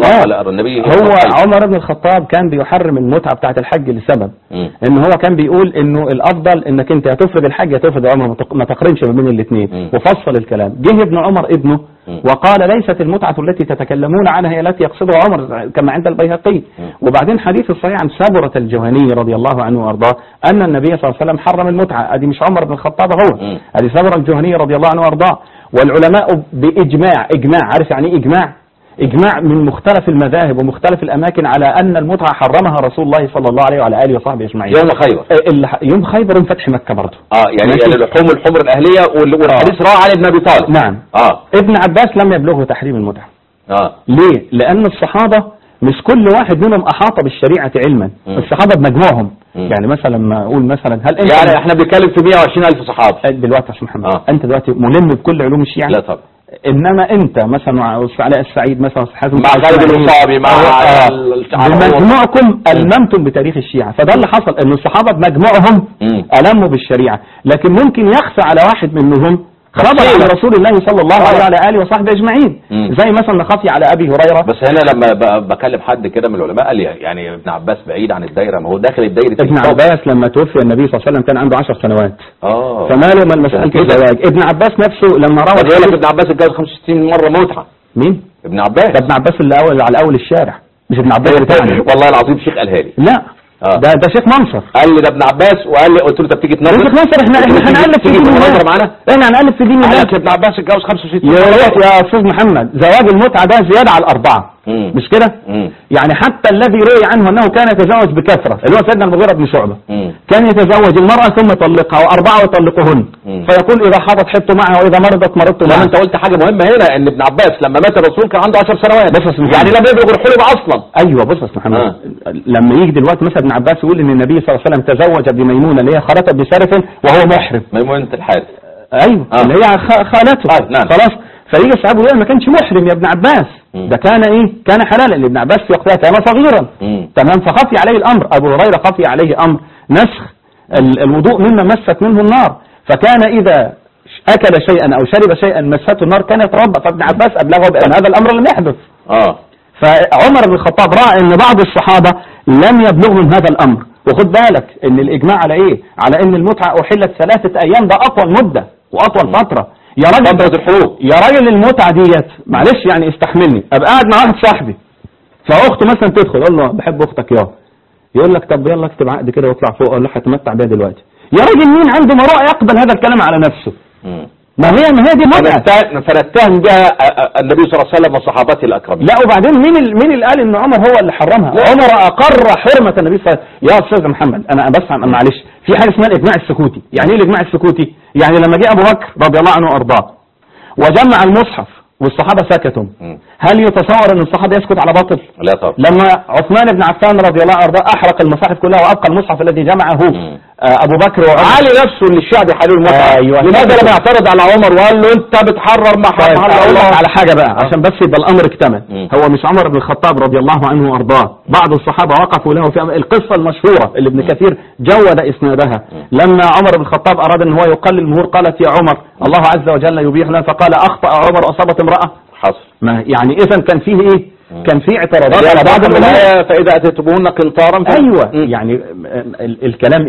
Speaker 2: هو عمر بن الخطاب كان بيحرم المتعة بتاعة الحج لسبب ان هو كان بيقول انه الافضل انك انت هتفرض الحج هتفرض عمر، ما تقرنش ما بين الاثنين، وفصل الكلام. جه ابن عمر ابنه وقال ليست المتعة التي تتكلمون عنها هي التي يقصدها عمر كما عند البيهقي. وبعدين حديث الصحيح عن سبرة الجهني رضي الله عنه وارضاه ان النبي صلى الله عليه وسلم حرم المتعة. ادي مش عمر بن الخطاب، هو ادي سبرة الجهني رضي الله عنه وارضاه. والعلماء بإجماع، عارف يعني إجماع؟ إجماع من مختلف المذاهب ومختلف الأماكن على أن المتعة حرمها رسول الله صلى الله عليه وعلى آله وصحبه أجمعين.
Speaker 1: يوم خيبر.
Speaker 2: يوم خيبر وفتح مكة برضه.
Speaker 1: يعني الحمر الأهلية والحديث رواه علي بن أبي طالب.
Speaker 2: نعم. ابن عباس لم يبلغه تحريم المتعة. ليه؟ لأن الصحابة مش كل واحد منهم أحاط بالشريعة علما، الصحابة بمجموعهم. يعني مثلا لما أقول مثلا هل أنت
Speaker 1: يعني احنا بنتكلم في 120,000 صحابي
Speaker 2: دلوقتي يا أستاذ محمد. أنت دلوقتي ملم بكل علوم الشيعة؟
Speaker 1: لا طبعا.
Speaker 2: انما انت مثلا مع علاء السعيد مثلا
Speaker 1: مع خالد المصابي مع
Speaker 2: بمجموعكم ألممتم بتاريخ الشيعة. فده اللي حصل ان الصحابة بمجموعهم ألموا بالشريعة، لكن ممكن يخفى على واحد منهم خبر على رسول الله صلى الله عليه وعلى آله وصحبه أجمعين، زي مثلا خفي على أبي هريرة.
Speaker 1: بس هنا لما بكلم حد كده من العلماء قال لي يعني ابن عباس بعيد عن الدايرة، ما هو داخل الدايرة.
Speaker 2: ابن عباس لما توفي النبي صلى الله عليه وسلم كان عنده 10 سنوات. فماله من مسألة الزواج. ابن عباس نفسه لما روى
Speaker 1: يقول لك ابن عباس اتجوز 65 مرة متعة.
Speaker 2: مين؟
Speaker 1: ابن عباس.
Speaker 2: ده ابن عباس اللي على أول الشارع، مش ابن عباس بتاعنا.
Speaker 1: والله العظيم شيخ قالها لي.
Speaker 2: لا ده شيخ منصر
Speaker 1: قال لي ده ابن عباس، وقال لي قلت له طب تيجي تنظر.
Speaker 2: شيخ منصر احنا هنقلب في دين الله معانا، احنا هنقلب في دين الله.
Speaker 1: ابن عباس اتجوز 65
Speaker 2: يا ريت يا استاذ محمد، زواج المتعة ده زيادة على الأربعة، مش كده؟ يعني حتى الذي روي عنه انه كان يتزوج بكثرة اللي هو سيدنا المغيرة بن شعبة، كان يتزوج المرأة ثم يطلقها وأربعة يطلقهن، فيقول إذا حاضت حبت معها وإذا مرضت مرضت معها.
Speaker 1: انت قلت حاجة مهمة هنا، ان ابن عباس لما مات الرسول كان عنده 10 سنوات، يعني لم يبلغ الحلم اصلا.
Speaker 2: ايوه بص يا محمد، لما يجي دلوقتي مثلا ابن عباس يقول ان النبي صلى الله عليه وسلم تزوج بميمونة اللي هي خالته بسرف وهو محرم.
Speaker 1: ميمونة الحارث.
Speaker 2: ايوه اللي هي خالته.
Speaker 1: نعم.
Speaker 2: خلاص، فيجي الصحابي يقول ما كانش محرم يا ابن عباس، ده كان كان حلالا، لان ابن عباس في وقتها كان صغيرا. تمام. فخفي عليه الامر، ابو هريرة خفي عليه امر نسخ الوضوء مما مست منه النار، فكان اذا اكل شيئا او شرب شيئا مسته النار كان يتربى. فابن عباس ابلغه بان هذا الامر لم يحدث. فعمر بن الخطاب راى ان بعض الصحابة لم يبلغهم هذا الامر. وخد بالك ان الاجماع على ايه؟ على ان المتعة احلت 3 ايام، ده اطول مدة واطول فترة. يا راجل يا راجل المتعة ديت معلش يعني استحملني، ابقى قاعد مع واحد صاحبي فاخته مثلا تدخل اقول له بحب اختك يقول لك طب يلا اكتب عقد كده واطلع فوق، اقول له هتمتع بيها دلوقتي. يا راجل مين عنده مروءه يقبل هذا الكلام على نفسه؟ ما هي دي متعة
Speaker 1: فنتهم بها النبي صلى الله عليه وسلم وصحابته الأكرمين.
Speaker 2: لا وبعدين مين اللي قال ان عمر هو اللي حرمها؟ عمر اقر حرمة النبي صلى الله عليه وسلم. يا استاذ محمد انا بس معلش، في حاجة اسمها الاجماع السكوتي. يعني ايه الاجماع السكوتي؟ يعني لما جاء ابو بكر رضي الله عنه وارضاه وجمع المصحف والصحابة سكتوا، هل يتصور ان الصحابة يسكت على باطل؟
Speaker 1: لا طبعا.
Speaker 2: لما عثمان بن عفان رضي الله عنه وارضاه احرق المصاحف كلها وابقى المصحف الذي جمعه ابو بكر وعمر،
Speaker 1: علي نفسه ان الشعب حلول المتعة. لماذا لم يعترض على عمر وقال له انت بتحرر ما حرم
Speaker 2: الله؟ على حاجة بقى عشان بس يبقى الامر اكتمل. هو مش عمر بن الخطاب رضي الله عنه وارضاه، بعض الصحابة وقفوا له في القصة المشهورة اللي ابن كثير جود اسنادها. لما عمر بن الخطاب اراد ان هو يقلل المهور قالت يا عمر الله عز وجل يبيح لنا، فقال اخطأ عمر واصابت امرأة.
Speaker 1: حصل.
Speaker 2: ما يعني اذا كان فيه كان فيه اعتراضات على بعض
Speaker 1: الولاية، فاذا اتيتموهن قنطارا
Speaker 2: ايوه يعني الكلام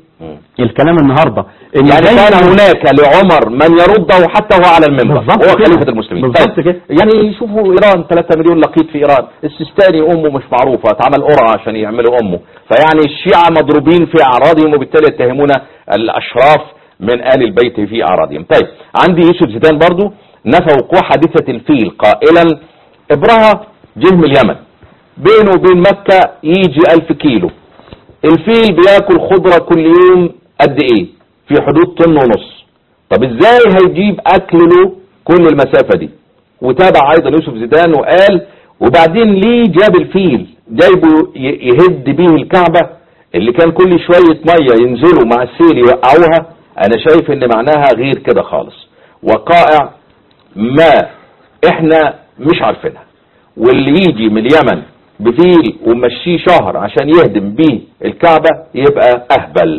Speaker 2: الكلام النهاردة
Speaker 1: يعني كان هناك لعمر من يرده حتى هو على المنبر هو خليفة المسلمين.
Speaker 2: بالضبط كده.
Speaker 1: يعني شوفوا ايران 3 مليون لقيط في ايران، السيستاني امه مش معروفة، اتعمل قرعة عشان يعملوا امه، فيعني الشيعة مضروبين في اعراضهم وبالتالي يتهمون الاشراف من آل البيت في اعراضهم. طيب عندي يوسف زيدان برضو نفى وقوع حادثة الفيل قائلا ابرهة جه من اليمن بينه وبين مكة يجي 1000 كيلو، الفيل بياكل خضرة كل يوم قد ايه؟ في حدود 1.5 طن. طب ازاي هيجيب اكل له كل المسافة دي؟ وتابع ايضا يوسف زيدان وقال وبعدين ليه جاب الفيل؟ جايبه يهد بيه الكعبة اللي كان كل شوية مية ينزلوا مع السيل يوقعوها انا شايف ان معناها غير كده خالص، وقائع ما احنا مش عارفينها، واللي يجي من اليمن بفيل ومشيه شهر عشان يهدم بيه الكعبة يبقى اهبل.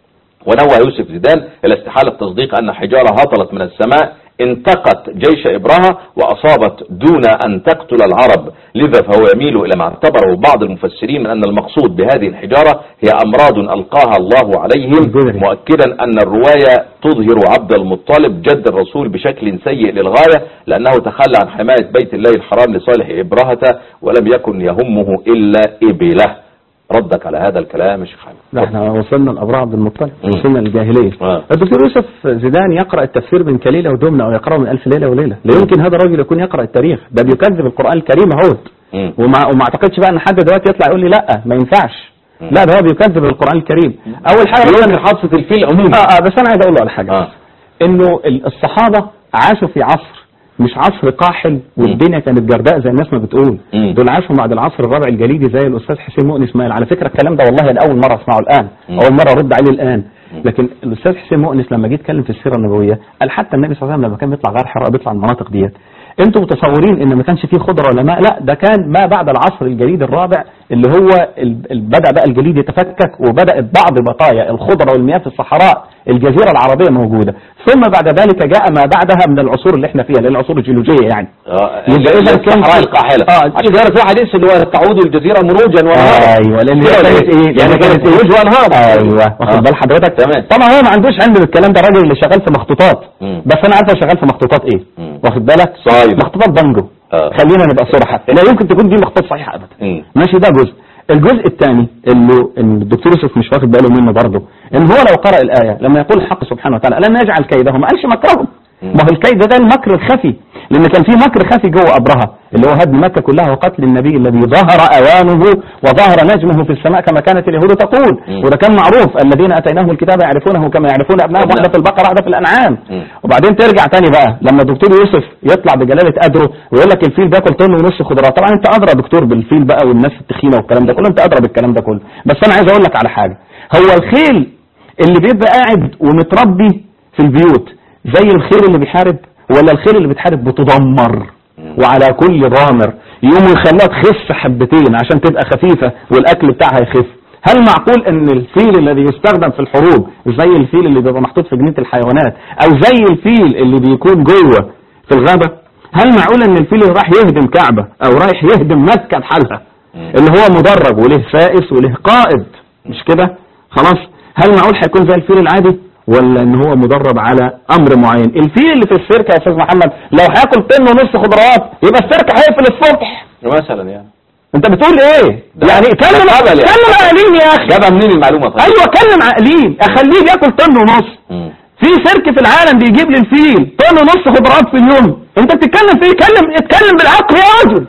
Speaker 1: ونوه يوسف زيدان الى استحالة تصديق ان حجارة هطلت من السماء انتقت جيش إبرهة وأصابت دون أن تقتل العرب، لذا فهو يميل إلى ما اعتبره بعض المفسرين من أن المقصود بهذه الحجارة هي أمراض ألقاها الله عليهم، مؤكدا أن الرواية تظهر عبد المطلب جد الرسول بشكل سيء للغاية، لأنه تخلى عن حماية بيت الله الحرام لصالح إبرهة ولم يكن يهمه إلا إبله. ردك على هذا الكلام يا شيخ حامد؟
Speaker 2: لا احنا وصلنا لأبراء عبد المطلب، وصلنا للجاهلية. الدكتور يوسف زيدان يقرأ التفسير من كليلة ودمنة أو يقرأه من 1000 ليلة وليلة. لا يمكن هذا الرجل يكون يقرأ التاريخ، ده بيكذب القرآن الكريم اهوت. وما اعتقدش بقى ان حد دلوقتي يطلع يقول لي لا ما ينفعش. لا ده هو بيكذب القرآن الكريم. اول حاجة بيقول ان حادثة الفيل عموما. بس انا عايز اقول له على حاجة. انه الصحابة عاشوا في عصر مش عصر قاحل والدنيا كانت جرداء زي الناس ما بتقول. دول عاشوا بعد العصر الرابع الجليدي زي الاستاذ حسين مؤنس اسماعيل. على فكرة الكلام ده والله انا اول مرة اسمعه الان، اول مرة ارد عليه الان. لكن الاستاذ حسين مؤنس لما جه يتكلم في السيرة النبوية قال حتى النبي صلى الله عليه وسلم لما كان بيطلع غار حراء بيطلع المناطق ديت. انتوا متصورين ان ما كانش فيه خضره ولا ماء؟ لا ده كان ما بعد العصر الجليد الرابع اللي هو بدأ بقى الجليد يتفكك وبدأت بعض بقايا الخضره والمياه في الصحراء الجزيرة العربية موجودة، ثم بعد ذلك جاء ما بعدها من العصور اللي احنا فيها العصور الجيولوجية يعني.
Speaker 1: يبقى اذا كان الصحراء القاحلة عشان في حديث اللي هو تعود الجزيرة مروجا ونهارا.
Speaker 2: ايوه لان كانت ايه يعني كانت مروج وانهار. ايوه واخد بال حضرتك. طبعا هو ما عندوش علم بالكلام ده، الراجل اللي شغال في مخطوطات. بس انا عارف شغال في مخطوطات ايه واخد بالك؟ مخطوطات بانجو. خلينا نبقى صراحة، لا يمكن تكون دي مخطوطات صحيحة ابدا. ماشي ده جزء. الجزء الثاني اللي الدكتور يوسف مش واخد باله منه برضه ان هو لو قرأ الآية لما يقول الحق سبحانه وتعالى لن يجعل كيدهم ما قالش مكرهم. ما هو الكيد ده المكر الخفي، لان كان في مكر خفي جوه أبرهة اللي هو هدم مكة كلها وقتل النبي الذي ظهر اوانه وظهر نجمه في السماء كما كانت اليهود تقول. وده كان معروف الذين اتيناهم الكتاب يعرفونه كما يعرفون ابنائهم، واحده في البقره واحده في الانعام. وبعدين ترجع تاني بقى لما الدكتور يوسف يطلع بجلاله قدره ويقول لك الفيل بياكل طن ونص خضروات. طبعا انت ادرى دكتور بالفيل بقى والناس التخينه والكلام ده كله، انت ادرى بالكلام ده كله. بس انا عايز اقول لك على حاجه، هو الخيل اللي بيبقى قاعد ومتربي في البيوت زي الخيل اللي بيحارب، ولا الخيل اللي بتحارب بتدمر وعلى كل ضامر يقوموا يخلوها تخف حبتين عشان تبقى خفيفة والأكل بتاعها يخف؟ هل معقول ان الفيل الذي يستخدم في الحروب زي الفيل اللي بيبقى محطوط في جنينة الحيوانات او زي الفيل اللي بيكون جوه في الغابة؟ هل معقول ان الفيل اللي راح يهدم كعبة او رايح يهدم مكة بحالها اللي هو مدرب وله فائس وله قائد مش كده خلاص، هل معقول هيكون زي الفيل العادي ولا ان هو مدرب على امر معين؟ الفيل اللي في السيرك يا استاذ محمد لو هياكل طن ونص خضروات يبقى السيرك هيقفل الصبح مثلا. يعني انت بتقول ايه؟ يعني كلم عقلين يا اخي. جابها منين المعلومه؟ طيب ايوه كلم عقلين، اخليه ياكل طن ونص. في سيرك في العالم بيجيب لي الفيل طن ونص خضروات في اليوم، انت بتتكلم في اتكلم بالعقل يا رجل.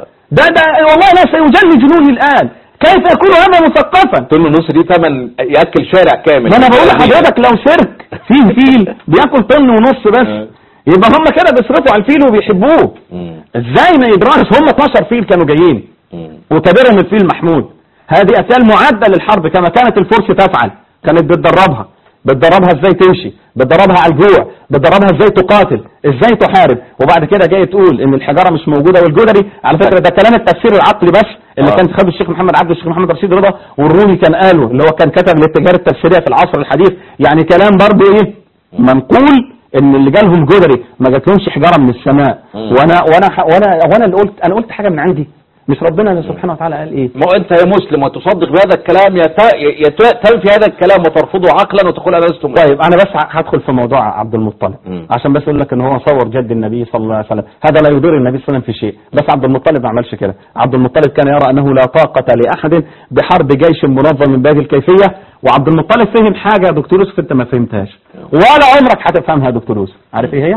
Speaker 2: ده والله لا سيجن جنوني الان. كيف يكون هذا مثقفا؟ طن ونص دي ثمن ياكل شارع كامل. ما انا بقول لحضرتك لو سيرك فيه فيل بياكل طن ونص بس يبقى هم كده بيصرفوا على الفيل وبيحبوه. ازاي ما يدرس؟ هم 12 فيل كانوا جايين وكبيرهم الفيل محمود. هذه اتيال معدة للحرب كما كانت الفرس تفعل، كانت بتدربها ازاي تمشي، بتدربها على الجوع، بتدربها ازاي تقاتل، ازاي تحارب. وبعد كده جاي تقول ان الحجارة مش موجودة والجدري. على فكرة ده كلام التفسير العقلي بس اللي كان خده الشيخ محمد عبد الشيخ محمد رشيد رضا والرومي كان قاله اللي هو كان كتب للتجارة التفسيرية في العصر الحديث. يعني كلام برضه ايه منقول ان اللي جالهم جدري ما جاتلهمش حجارة من السماء. وانا اللي قلت حاجة من عندي مش ربنا سبحانه وتعالى قال ايه؟ ما انت يا مسلم وتصدق بهذا الكلام يا تنفي هذا الكلام وترفضه عقلا وتقول انا لست. طيب انا بس هدخل في موضوع عبد المطلب عشان بس اقول لك ان هو صور جد النبي صلى الله عليه وسلم. هذا لا يضر النبي صلى الله عليه وسلم في شيء، بس عبد المطلب ما عملش كده. عبد المطلب كان يرى انه لا طاقة لاحد بحرب جيش منظم من بهذه الكيفية. وعبد المطلب فهم حاجة يا دكتور يوسف انت ما فهمتهاش ولا عمرك هتفهمها يا دكتور يوسف. عارف ايه هي؟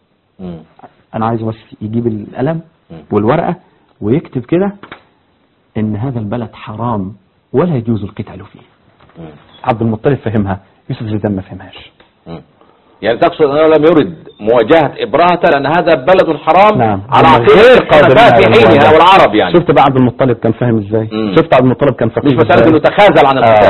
Speaker 2: انا عايز بس يجيب القلم والورقة ويكتب كده ان هذا البلد حرام ولا يجوز القتال فيه. عبد المطلب فهمها، يوسف زيدان ما فهمهاش.
Speaker 1: يعني تقصد انه لم يرد مواجهة إبرهة لان هذا بلد حرام.
Speaker 2: نعم.
Speaker 1: على غير قادر في حينها والعرب. يعني
Speaker 2: شفت بقى عبد المطلب كان فاهم ازاي؟ شفت عبد المطلب كان فقير
Speaker 1: مش مسألة انه تخاذل عن القتال.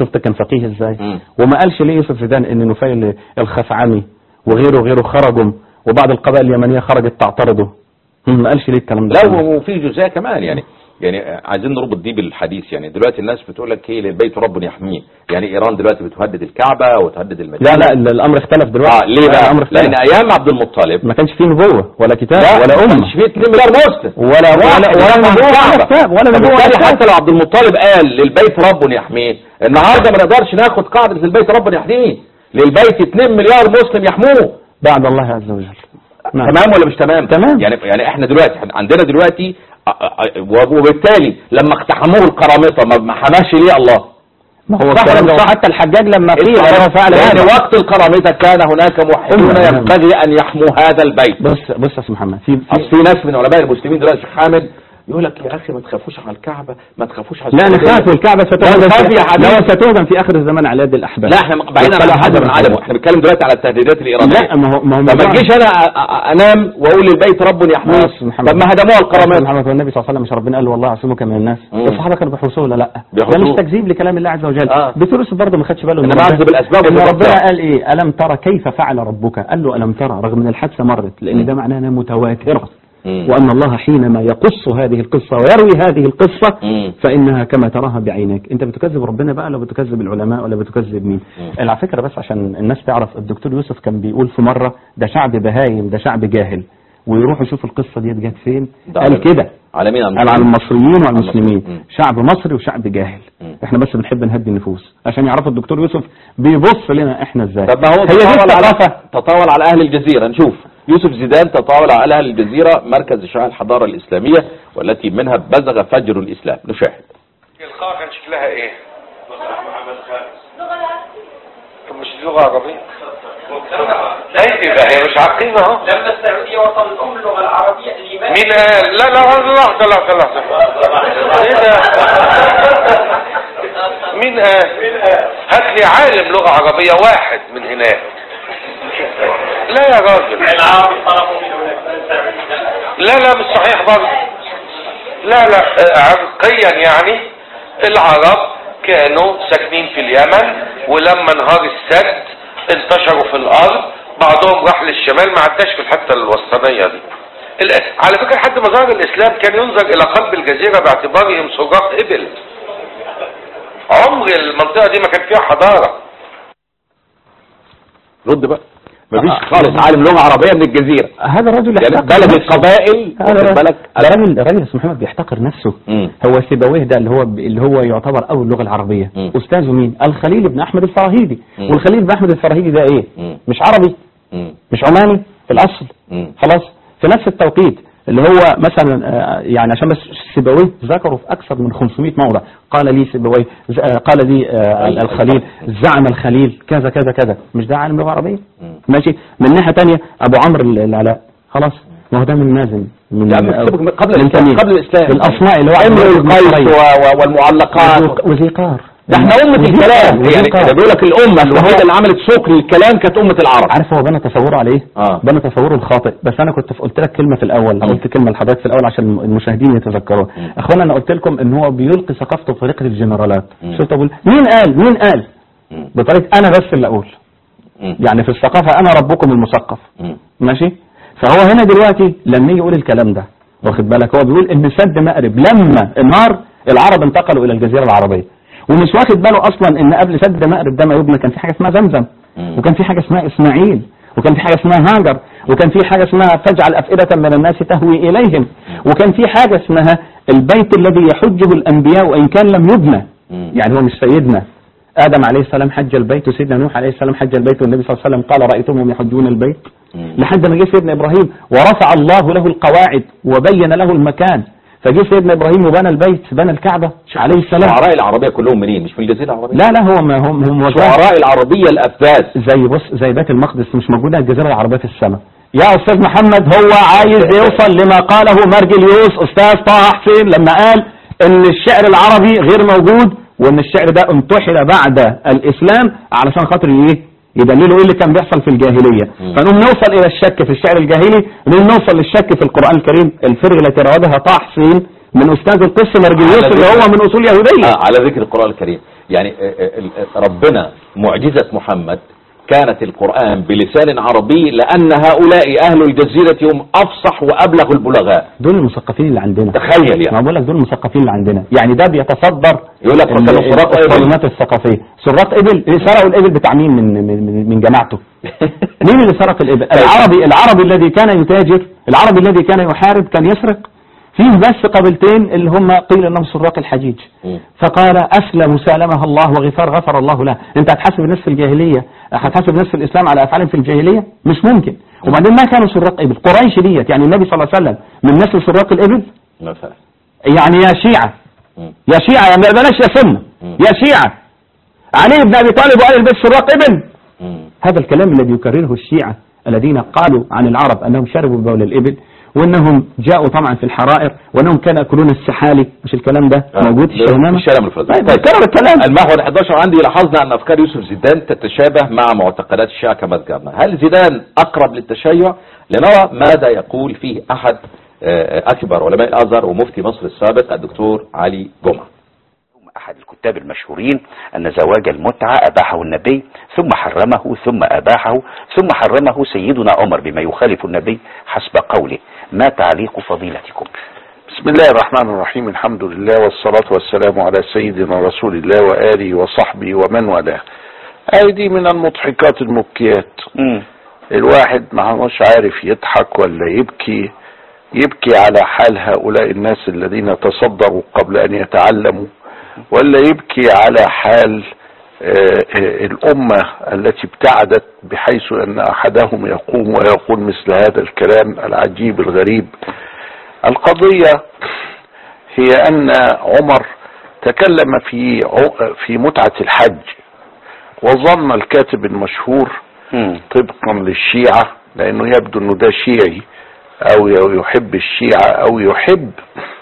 Speaker 2: شفت كان فقيه ازاي. وما قالش ليه يوسف زيدان ان نفيل الخفعمي وغيره خرجوا وبعض القبائل اليمنية خرجت تعترضه. ما قالش ليه الكلام ده.
Speaker 1: لا وفي جزئيه كمان يعني عايزين نربط دي بالحديث. يعني دلوقتي الناس بتقول لك ايه للبيت رب يحميه. يعني ايران دلوقتي بتهدد الكعبه وتهدد المدينه.
Speaker 2: لا الامر اختلف دلوقتي.
Speaker 1: ليه بقى؟ لان ايام عبد المطلب
Speaker 2: ما كانش فيه نبوه ولا كتاب ولا امه.
Speaker 1: ما كانش فيه 2 مليار مسلم
Speaker 2: ولا نبوه ولا كتاب ولا نبوه.
Speaker 1: حتى لو عبد المطلب قال للبيت رب يحميه، النهارده ما نقدرش ناخد قاعده للبيت رب يحميه. للبيت 2 مليار مسلم يحموه
Speaker 2: بعد الله عز وجل.
Speaker 1: تمام ولا مش تمام؟
Speaker 2: تمام.
Speaker 1: يعني احنا دلوقتي عندنا دلوقتي وبالتالي لما اقتحموه القرامطه ما حماش ليه الله؟
Speaker 2: ما هو حتى الحجاج لما قيل هو فعل
Speaker 1: هذا وقت القرامطه كان هناك موحدون ينبغي ان يحموا هذا البيت.
Speaker 2: بص يا محمد،
Speaker 1: في ناس من علماء المسلمين دلوقتي الشيخ حامد يقول لك يا اخي ما تخافوش على الكعبه، ما تخافوش على
Speaker 2: لا نخاف. الكعبه ستهدم في اخر الزمان على يد الاحباب.
Speaker 1: لا احنا بعيدا عن هذا من عدمه، احنا بنتكلم دلوقتي على التهديدات الايرانيه.
Speaker 2: لا ما هو
Speaker 1: ما تجيش انا انام واقول للبيت رب يحميه. طب ما هدموها القرامات.
Speaker 2: محمد والنبي صلى الله عليه وسلم مش ربنا قال والله يعصمك من الناس؟ الصحابه كانوا بيحرسوه ولا لا؟ ده مش تكذيب لكلام الله عز وجل. بطرس برضه ما خدش باله
Speaker 1: ان بعض بالاسباب
Speaker 2: ان ربنا قال ايه؟ الم ترى كيف فعل ربك؟ قال له الم ترى رغم ان الحادثه مرت، لان ده معناه انها متواتره. وأن الله حينما يقص هذه القصة ويروي هذه القصة فإنها كما تراها بعينك. أنت بتكذب ربنا بقى ولا بتكذب العلماء ولا بتكذب مين؟ على فكرة بس عشان الناس تعرف، الدكتور يوسف كان بيقول في مرة ده شعب بهايم، ده شعب جاهل، ويروحوا يشوفوا القصة دي جت فين. قال كده
Speaker 1: على مين؟
Speaker 2: على المصريين وعلى المسلمين. شعب مصري وشعب جاهل. احنا بس بنحب نهدي النفوس عشان يعرفوا الدكتور يوسف بيبص لنا احنا ازاي.
Speaker 1: طب ما هو تطاول على اهل الجزيرة. نشوف يوسف زيدان تطاول على أهل الجزيرة، مركز إشعاع الحضارة الإسلامية والتي منها بزغ فجر الإسلام. نشاهد.
Speaker 4: القاعة كان شكلها إيه؟ طب مش لغة عربية؟ أيدي بقى هي مش عقيمة أهو.
Speaker 6: لما السعودية وصلت اللغة العربية
Speaker 4: مين قال؟ لا لحظة إيه ده؟ مين قال؟ هات لي عالم لغة عربية واحد من هناك. لا يا راجل. لا مش صحيح برضه. لا عرقيا يعني العرب كانوا ساكنين في اليمن، ولما انهار السد انتشروا في الارض، بعضهم راح للشمال ما عداش في الحته الوسطانيه دي. على فكره لحد ما ظهر الاسلام كان ينظر الى قلب الجزيره باعتبارهم سراق ابل. عمر المنطقه دي ما كان فيها حضاره.
Speaker 1: رد بقى. مفيش خالص عالم لغة عربية من الجزيرة.
Speaker 2: هذا الرجل
Speaker 1: يعني بلد القبائل.
Speaker 2: الراجل اسمه محمد بيحتقر نفسه. هو سيبويه ده اللي هو يعتبر اول اللغة العربية. استاذه مين؟ الخليل بن احمد الفراهيدي. والخليل بن احمد الفراهيدي ده ايه؟ مش عربي، مش عماني في الاصل. خلاص في نفس التوقيت اللي هو مثلا يعني عشان بس سيبويه ذكروا في اكثر من 500 موضع. قال لي سيبويه، قال لي الخليل، زعم الخليل كذا كذا كذا. مش ده عالم لغة عربية؟ ماشي. من ناحية تانية ابو عمرو العلاء، خلاص ما هو ده من نازل من
Speaker 1: قبل الاسلام
Speaker 2: الاصماء اللي هو
Speaker 1: امر القيس والمعلقات
Speaker 2: وذيقار.
Speaker 1: ده احنا أمة الكلام. يعني بيقول لك الأمة الوحيدة اللي عملت سوق للكلام كانت أمة العرب.
Speaker 2: عارف هو بنى تصوره على ايه؟ بنى تصوره الخاطئ. بس أنا كنت قلت لك كلمة في الأول، قلت كلمة لحضرتك في الأول عشان المشاهدين يتذكروها. أخوانا أنا قلت لكم إن هو بيلقي ثقافته بطريقة الجنرالات. شفت أقول مين قال بطريقة أنا بس اللي أقول. يعني في الثقافة أنا ربكم المثقف. ماشي. فهو هنا دلوقتي لما يجي يقول الكلام ده، واخد بالك، هو بيقول إن سد مأرب لما انهار العرب انتقلوا إلى الجزيرة العربية، ومش واخد باله اصلا ان قبل سد مأرب ده ما يبنى كان في حاجه اسمها زمزم، وكان في حاجه اسمها اسماعيل، وكان في حاجه اسمها هاجر، وكان في حاجه اسمها تجعل افئده من الناس تهوي اليهم، وكان في حاجه اسمها البيت الذي يحجه الانبياء وان كان لم يبنى. يعني هو مش سيدنا ادم عليه السلام حج البيت، وسيدنا نوح عليه السلام حج البيت، والنبي صلى الله عليه وسلم قال رايتهم يحجون البيت، لحد ما جه سيدنا ابراهيم ورفع الله له القواعد وبين له المكان، فجه سيدنا ابراهيم وبنى البيت، بنى الكعبه عليه السلام.
Speaker 1: شعراء العربيه كلهم منين؟ مش من الجزيره العربيه؟
Speaker 2: لا هم
Speaker 1: شعراء العربيه الافذاذ.
Speaker 2: زي بيت المقدس مش موجوده الجزيره العربيه في السماء. يا استاذ محمد هو عايز يوصل لما قاله مرجليوس استاذ طه حسين لما قال ان الشعر العربي غير موجود، وان الشعر ده انتحل بعد الاسلام علشان خاطر ايه؟ يدللوا ايه اللي كان بيحصل في الجاهلية. فنقوم نوصل الى الشك في الشعر الجاهلي، نوصل للشك في القرآن الكريم. الفرق التي روجها طه حسين من استاذ القس مرجليوس اللي هو من اصول يهودية.
Speaker 1: على ذكر القرآن الكريم، يعني ربنا معجزة محمد كانت القرآن بلسان عربي، لأن هؤلاء أهل الجزيرة هم أفصح وأبلغ البلغاء.
Speaker 2: دول المثقفين اللي عندنا،
Speaker 1: تخيل يعني.
Speaker 2: ما بقول لك دول المثقفين اللي عندنا، يعني ده بيتصدر
Speaker 1: يقول لك كانوا سراق
Speaker 2: الصالونات الثقافية. سراق إبل، سرقوا الإبل بتاع مين من جماعته؟ مين اللي سرق الإبل؟ العربي الذي كان يتاجر، العربي الذي كان يحارب كان يسرق. فيه بس قبيلتين اللي هم قيل انهم سراق الحجيج، فقال اسلم سالمها الله وغفار غفر الله له. انت هتحاسب الناس في الجاهليه، هتحاسب الناس في الاسلام على افعالهم في الجاهليه؟ مش ممكن. وبعدين ما كانوا سراق ابل، قريش ديت يعني النبي صلى الله عليه وسلم من نسل سراق الابل
Speaker 1: مثلا.
Speaker 2: يعني يا شيعه يا شيعه، يعني بلاش يا سنه، يا شيعه علي بن ابي طالب وآل البيت سراق ابل. هذا الكلام الذي يكرره الشيعه الذين قالوا عن العرب انهم شربوا بول الابل، وانهم جاءوا طبعا في الحرائر، وانهم كانوا ياكلون السحالي. مش الكلام ده موجود في الشرنامه؟
Speaker 1: الشرنامه الفضائيه.
Speaker 2: طيب الكلام
Speaker 1: المحور 11 عندي لاحظنا ان افكار يوسف زيدان تتشابه مع معتقدات الشيعة كما ذكرنا. هل زيدان اقرب للتشيع؟ لنرى ماذا يقول فيه احد اكبر علماء الازهر ومفتي مصر السابق الدكتور علي جمعة.
Speaker 7: أحد الكتاب المشهورين أن زواج المتعة أباحه النبي ثم حرمه ثم أباحه ثم حرمه سيدنا عمر بما يخالف النبي حسب قوله. ما تعليق فضيلتكم؟
Speaker 3: بسم الله الرحمن الرحيم. الحمد لله والصلاة والسلام على سيدنا رسول الله وآله وصحبه ومن والاه. دي من المضحكات المبكيات. الواحد ما هوش عارف يضحك ولا يبكي على حال هؤلاء الناس الذين تصدروا قبل أن يتعلموا، ولا يبكي على حال الأمة التي ابتعدت بحيث أن أحدهم يقوم ويقول مثل هذا الكلام العجيب الغريب. القضية هي أن عمر تكلم في متعة الحج، وظن الكاتب المشهور طبقا للشيعة، لأنه يبدو أنه ده شيعي أو يحب الشيعة أو يحب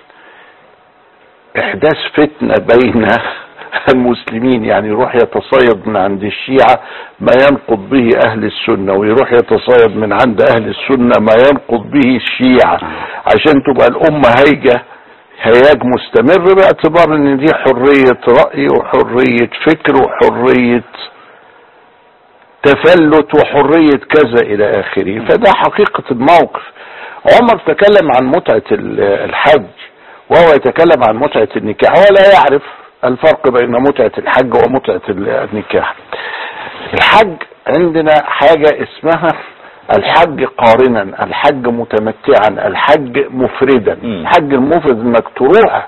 Speaker 3: إحداث فتنة بين المسلمين، يعني يروح يتصيد من عند الشيعة ما ينقض به أهل السنة، ويروح يتصيد من عند أهل السنة ما ينقض به الشيعة، عشان تبقى الأمة هياج مستمر، باعتبار ان دي حرية رأي وحرية فكر وحرية تفلت وحرية كذا إلى آخره. فده حقيقة الموقف. عمر تكلم عن متعة الحج وهو يتكلم عن متعة النكاح، ولا يعرف الفرق بين متعة الحج ومتعة النكاح. الحج عندنا حاجة اسمها الحج قارنا، الحج متمتعا، الحج مفردا. الحج المفرد انك تروح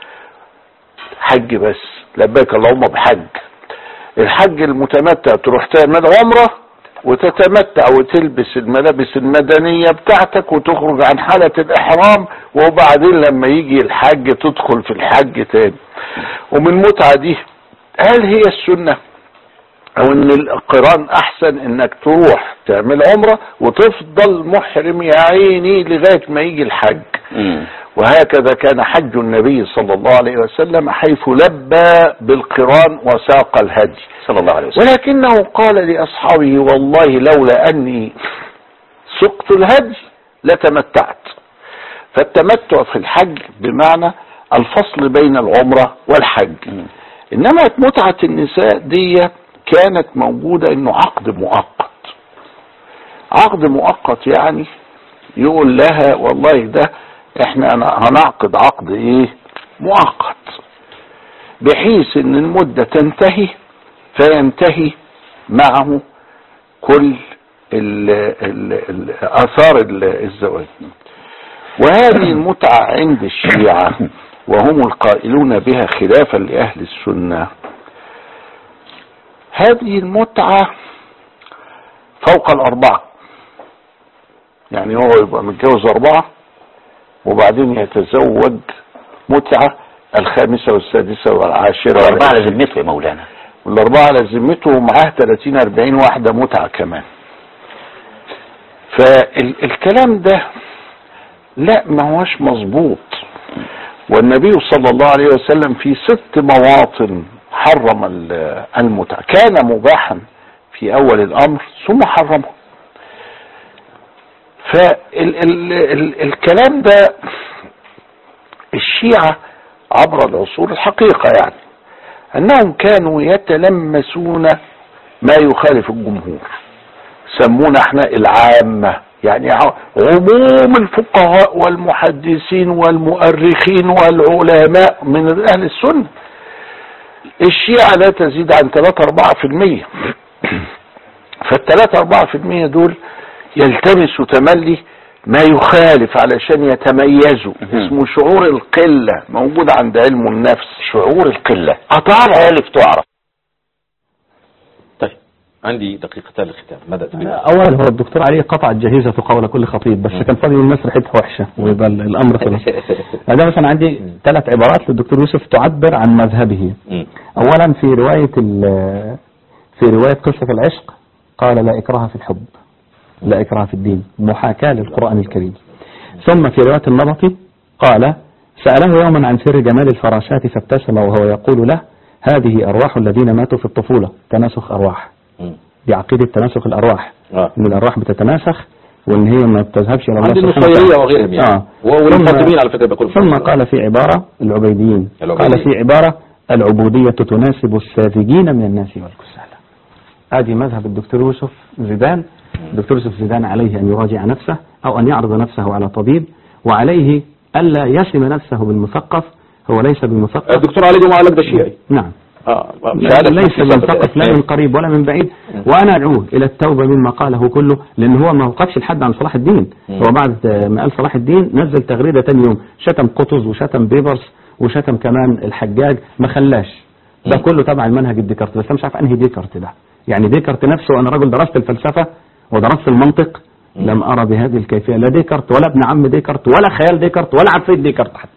Speaker 3: حج بس لبيك اللهم بحج. الحج المتمتع تروح تعمل عمرة وتتمتع وتلبس الملابس المدنية بتاعتك وتخرج عن حالة الإحرام، وبعدين لما يجي الحج تدخل في الحج تاني. ومن متعة دي، هل هي السنة او ان القران احسن انك تروح تعمل عمرة وتفضل محرم يا عيني لغاية ما يجي الحج؟ وهكذا كان حج النبي صلى الله عليه وسلم، حيث لبى بالقران وساق الهدي
Speaker 7: صلى الله عليه وسلم.
Speaker 3: ولكنه قال لأصحابه والله لولا أني سقت الهدي لتمتعت. فالتمتع في الحج بمعنى الفصل بين العمرة والحج. إنما متعة النساء دي كانت موجودة إنه عقد مؤقت. عقد مؤقت يعني يقول لها والله ده احنا هنعقد عقد ايه مؤقت، بحيث ان المدة تنتهي فينتهي معه كل آثار الزواج. وهذه المتعة عند الشيعة وهم القائلون بها خلافا لأهل السنة، هذه المتعة فوق الأربعة. يعني هو يبقى متجوز 4 وبعدين يتزوج متعة الخامسة والسادسة والعاشرة.
Speaker 7: 4 على ذمته يا مولانا،
Speaker 3: وال4 على ذمته، ومعاه 30-40 واحدة متعة كمان. فالكلام ده لا ما هوش مظبوط. والنبي صلى الله عليه وسلم في 6 مواطن حرم المتعة. كان مباحا في أول الأمر ثم حرمه. فالكلام ده الشيعة عبر العصور الحقيقة يعني انهم كانوا يتلمسون ما يخالف الجمهور، سمونا احنا العامة، يعني عموم الفقهاء والمحدثين والمؤرخين والعلماء من اهل السنة. الشيعة لا تزيد عن 3-4%. فال3-4% دول يلتمسوا تملي ما يخالف علشان يتميزوا. اسمه شعور القلة، موجود عند علم النفس.
Speaker 7: شعور القلة
Speaker 3: تعرف
Speaker 7: تعرف.
Speaker 1: طيب عندي دقيقتان للختام، ماذا تريد؟
Speaker 2: اولا هو الدكتور علي قطع الجهيزة قول كل خطيب، بس كان فاضي الناس ريحتها وحشة ويبقى الامر خلص. هذا مثلا عندي 3 عبارات للدكتور يوسف تعبر عن مذهبه. اولا في رواية قصة العشق قال لا إكراه في الحب، لا إكراه في الدين، محاكاة للقرآن الكريم. ثم في رواية النبطي قال سأله يوما عن سر جمال الفراشات فابتسم وهو يقول له هذه أرواح الذين ماتوا في الطفولة، تناسخ أرواح. دي عقيدة تناسخ الأرواح، إن الأرواح بتتناسخ وإن هي ما بتذهبش إلى الله
Speaker 1: سبحانه وتعالى وغيرهم يعني. والمفاطمين على فكرة بيقولوا.
Speaker 2: ثم قال في عبارة العبيديين، قال في عبارة العبودية تناسب الساذجين من الناس والكسالى. هذه مذهب الدكتور يوسف زيدان. الدكتور يوسف زيدان عليه أن يراجع نفسه أو أن يعرض نفسه على طبيب، وعليه ألا يسم نفسه بالمثقف، هو ليس بالمثقف.
Speaker 1: الدكتور علي جمعة لك ده شيعي.
Speaker 2: نعم. ليس بالمثقف لا من قريب ولا من بعيد، وأنا أدعوه إلى التوبة مما قاله كله، لأن هو ما وقفش الحد عن صلاح الدين. هو بعد ما قال صلاح الدين نزل تغريدة تاني يوم شتم قطز وشتم بيبرس وشتم كمان الحجاج، ما خلاش. ده كله تبع المنهج الديكارت، بس أنا مش عارف أنهي ديكارت ده. يعني ديكارت نفسه، أنا راجل درست الفلسفة ودرست المنطق، لم أرى بهذه الكيفية لا ديكارت ولا ابن عم ديكارت ولا خيال ديكارت ولا عفريت ديكارت حتى.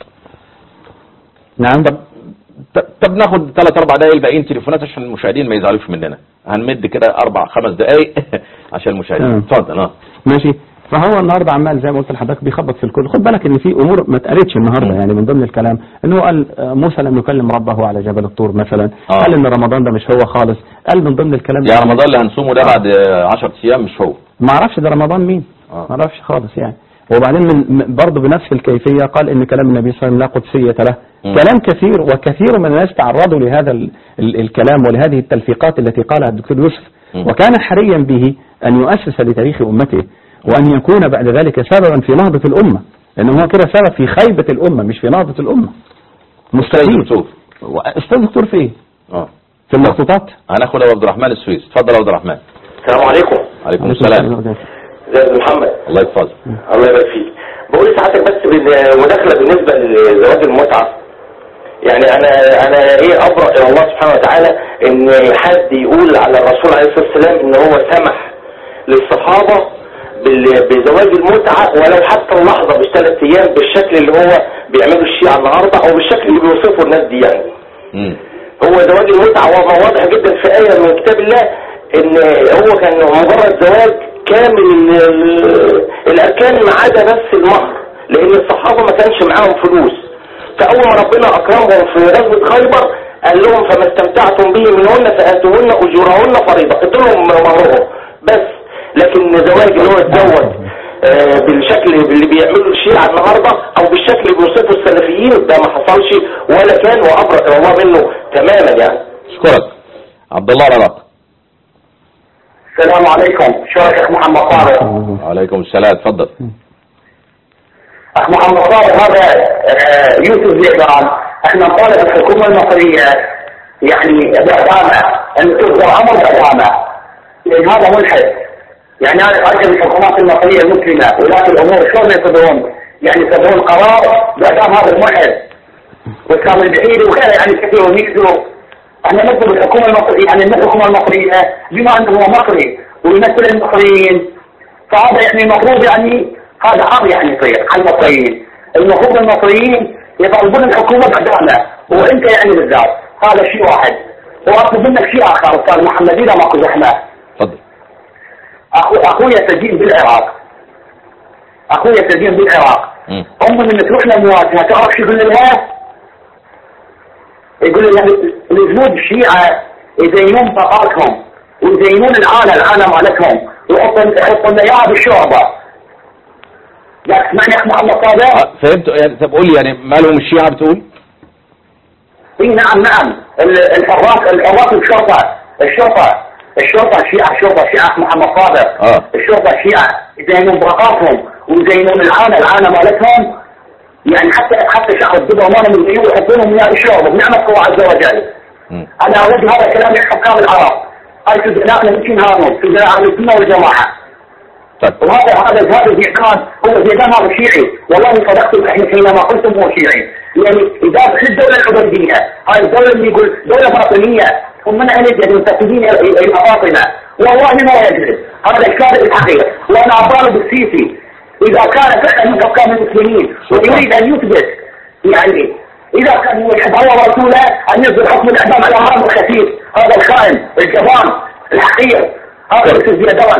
Speaker 2: نعم.
Speaker 1: طب ناخد 3-4 دقايق الباقيين تليفونات عشان المشاهدين ما يزعلوش مننا، هنمد كده 4-5 دقايق عشان المشاهدين. اتفضل.
Speaker 2: ماشي. فهو النهارده عمال زي ما قلت لحضرتك بيخبط في الكل. خد بالك ان في امور ما اتقالتش النهارده، يعني من ضمن الكلام ان هو قال موسى لم يكلم ربه على جبل الطور مثلا. قال ان رمضان ده مش هو خالص. قال من ضمن الكلام
Speaker 1: يا رمضان اللي هنصومه ده بعد 10 ايام مش هو.
Speaker 2: ما اعرفش ده رمضان مين، ما اعرفش خالص يعني. وبعدين من برضه بنفس الكيفيه قال ان كلام النبي صلى الله عليه وسلم لا قدسيه له. كلام كثير، وكثير من الناس تعرضوا لهذا الكلام ولهذه التلفيقات التي قالها الدكتور يوسف، وكان حريا به ان يؤسس لتاريخ امته وأن يكون بعد ذلك سببا في نهضة الأمة، لأنه هو كده سبب في خيبة الأمة مش في نهضة الأمة. مستحيل. أستاذ دكتور في إيه؟ في المخطوطات.
Speaker 1: هناخد أبو عبد الرحمن السويس. اتفضل يا عبد الرحمن.
Speaker 8: السلام عليكم.
Speaker 1: عليكم السلام.
Speaker 8: ازيك يا محمد؟
Speaker 1: الله يحفظك.
Speaker 8: الله يبارك فيك. بقول لسعادتك بس بالمداخلة بالنسبة لزواج المتعة، يعني أنا أبرأ إلى الله سبحانه وتعالى إن حد يقول على الرسول عليه الصلاة والسلام إن هو سمح للصحابة بزواج المتعة ولو حتى اللحظة مش 3 أيام بالشكل اللي هو بيعملوا الشيعة النهاردة أو بالشكل اللي بيوصفوا الناس دي يعني. هو زواج المتعة واضح جدا في آية من كتاب الله إن هو كان مجرد زواج كامل الأركان ما عدا بس المهر، لأن الصحابة ما كانش معاهم فلوس. فأول ما ربنا أكرمهم في غزوة خيبر قال لهم فما استمتعتم به منهن فآتوهن أجورهن فريضة، ادولهم مهرهم بس. لكن زواج اللي هو اتزوج بالشكل اللي بيعملوا الشيعة النهارده او بالشكل اللي بيوصفوا السلفيين ده ما حصلش ولا كان، وابرأ الى الله منه تماما يعني.
Speaker 1: اشكرك. عبد الله العراق.
Speaker 8: السلام عليكم. شيخ محمد طارق.
Speaker 1: وعليكم السلام. اتفضل.
Speaker 8: اخ محمد طارق، هذا يوسف زيدان. احنا نطالب الحكومه المصريه يعني باعدامه، ان تصدر امر باعدامه، لان هذا ملحد. يعني انا ارجو الحكومات المصريه المسلمه ولاة الامور شلون يصدرون يصدرون قرار باعدام هذا الملحد وكان البعيد وغيره يعني كثير وميزو. احنا نطلب الحكومه المصريه يعني الحكومه المصريه بما انه هو مصري ويمثل المصريين، فهذا يعني المفروض يعني هذا عار يعني يصير على المصريين. المفروض المصريين يطالبون الحكومه باعدامه، وانت يعني بالذات. هذا شيء واحد. واطلب منك شيء اخر استاذ محمد اذا ماكو زحمه.
Speaker 1: تفضل.
Speaker 8: اخويا سجين بالعراق. هم من تروح لمواجهه تعرف شو يقول لها؟ يقول لها الجنود الشيعه يزينون طاقاتهم ويزينون العالم مالتهم ويحطوا لنا اياها بالشوربه. لا تسمعني يا اخ محمد صادق؟
Speaker 1: فهمت يعني. طب قول لي يعني مالهم الشيعه بتقول؟
Speaker 8: اي نعم نعم. الحراس الشرطة شيعة محمد صادق. الشرطة شيعة يزينون براقاتهم ويزينون العانة مالتهم، يعني حتى شعب الدبر مالهم يحبونهم من الشعب بنعمة الله عز وجل. انا اوجه هذا الكلام لحكام العرب، هاي سجناءنا يمكن هانون سجناء اهل السنة والجماعة. وهذا زيدان هو زيدان هذا شيعي، والله صدقتم حينما قلتم هو شيعي. يعني اذا في الدولة العبيدية هاي الدولة اللي يقول دولة باطنية ومن أهل المنتسبين إلى باطنة، والله ما يجري هذا الكاذب الحقيقي. وأنا أطالب بالسيسي إذا كان فعلا من حكام المسلمين ويريد أن يثبت، يعني إذا كان يحب الله ورسوله أن يصدر حكم الإعدام على هذا الخسيس، هذا الخائن الجبان الحقير، هذا الزيدان.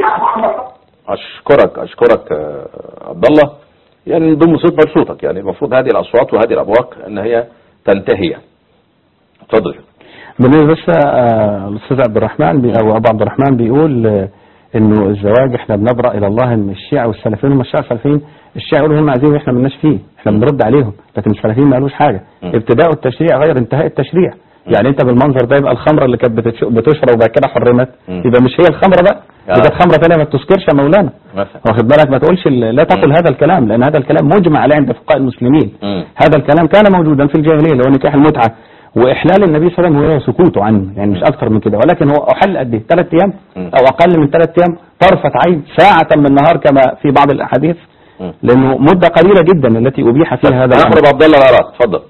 Speaker 1: أشكرك عبد الله، يعني من ضمن صوتك يعني المفروض هذه الأصوات وهذه الأبواق أن هي تنتهي. تفضل.
Speaker 2: بالنسبة بس الأستاذ عبد الرحمن أو أبو عبد الرحمن بيقول إنه الزواج إحنا بنبرأ إلى الله إن الشيعة والسلفيين هم الشيعة السلفيين، الشيعة يقولوا هم عايزين وإحنا مالناش فيه، إحنا بنرد عليهم، لكن السلفيين ما قالوش حاجة. ابتداء التشريع غير انتهاء التشريع. يعني أنت بالمنظر ده يبقى الخمرة اللي كانت بتشرب وبعد كده حرمت يبقى مش هي الخمرة بقى، دي كانت خمرة ثانية ما بتسكرش يا مولانا. واخد بالك؟ ما تقولش لا تقل هذا الكلام، لأن هذا الكلام مجمع عليه عند فقهاء المسلمين. هذا الكلام كان موجودا في الجاهلية اللي هو نكاح المتعة، وإحلال النبي صلى الله عليه وسلم هو سكوته عنه، يعني مش أكثر من كده، ولكن هو أحل قد إيه؟ 3 أيام أو أقل من 3 أيام، طرفة عين، ساعة من النهار كما في بعض الأحاديث، لأنه مدة قليلة جدا التي أبيح فيها هذا الأمر.
Speaker 1: عبد الله العراق، تفضل.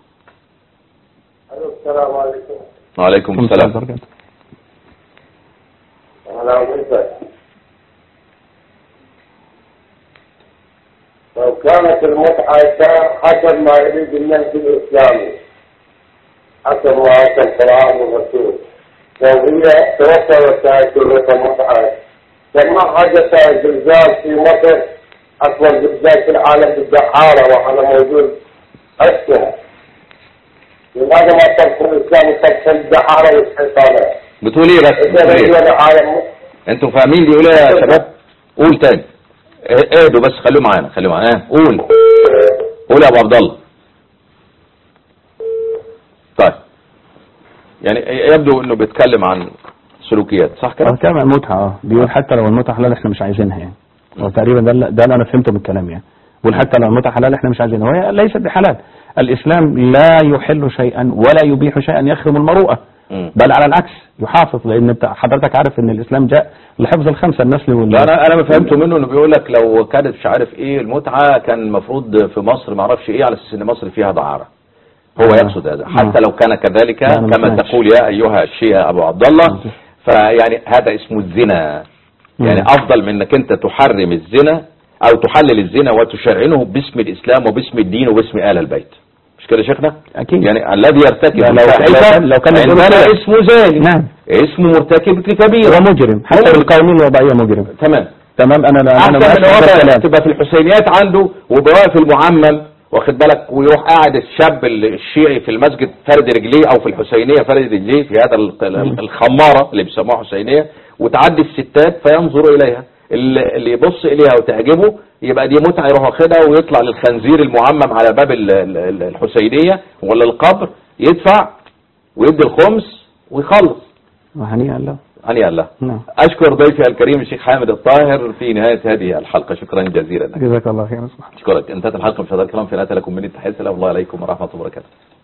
Speaker 9: السلام عليكم.
Speaker 1: وعليكم السلام.
Speaker 9: لو كانت المتعة حسب ما يريد النهج الإسلامي، حسب ما أتى القرآن والرسول، لو هي توصلت سورة المتعة فما حدث زلزال في مصر، أكبر زلزال في العالم بالدحارة وأنا موجود أسكن. لماذا ما تدخل الإسلام تدخل الدحارة والحيطانة؟
Speaker 1: بتقول إيه بس؟ أنتوا فاهمين بيقول إيه يا شباب؟ قول تاني. اهدوا بس، خلوا معانا. قول يا ابو عبد الله. طيب يعني يبدو انه بيتكلم عن سلوكيات، صح كده؟
Speaker 2: بيتكلم عن المتعه. بيقول حتى لو المتعه حلال احنا مش عايزينها، يعني هو تقريبا ده اللي انا فهمته من الكلام. يعني بيقول حتى لو المتعه حلال احنا مش عايزينها، وهي ليست بحلال. الاسلام لا يحل شيئا ولا يبيح شيئا يخرم المروءه، بل على العكس يحافظ، لان حضرتك عارف ان الاسلام جاء لحفظ الخمسه النسل
Speaker 1: لا انا ما فهمته منه انه بيقول لك لو كانت مش عارف ايه المتعه كان المفروض في مصر ما اعرفش ايه، على اساس ان مصر فيها دعاره. هو يقصد هذا. حتى لو كان كذلك كما تقول يا ايها الشيخ ابو عبد الله، فيعني هذا اسمه الزنا. يعني افضل من انك انت تحرم الزنا او تحلل الزنا وتشرعنه باسم الاسلام وباسم الدين وباسم آل البيت. مش كده شيخنا؟
Speaker 2: اكيد.
Speaker 1: يعني الذي يرتكب
Speaker 2: لو كان
Speaker 1: اسمه زاني، نعم، اسمه مرتكب لكبيره
Speaker 2: ومجرم، حتى بالقوانين الوضعيه مجرم.
Speaker 1: تمام.
Speaker 2: انا
Speaker 1: احسن من الوضع تبقى في الحسينيات عنده وبواقف المعمم، واخد بالك، ويروح قاعد الشاب الشيعي في المسجد فرد رجليه، او في الحسينيه فرد رجليه في هذا الخماره اللي بيسموها حسينيه، وتعدي الستات فينظر اليها، اللي يبص اليها وتعجبه يبقى دي متعه، يروح واخدها ويطلع للخنزير المعمم على باب الحسينيه ولا القبر، يدفع ويدي الخمس ويخلص.
Speaker 2: وهنيئا له.
Speaker 1: هنيئا له. اشكر ضيفي الكريم الشيخ حامد الطاهر في نهايه هذه الحلقه، شكرا جزيلا لك.
Speaker 2: جزاك الله خير.
Speaker 1: اشكرك. انتهت الحلقه مشاهدينا الكرام، في نهايه لكم من التحيه، السلام الله عليكم ورحمه الله وبركاته.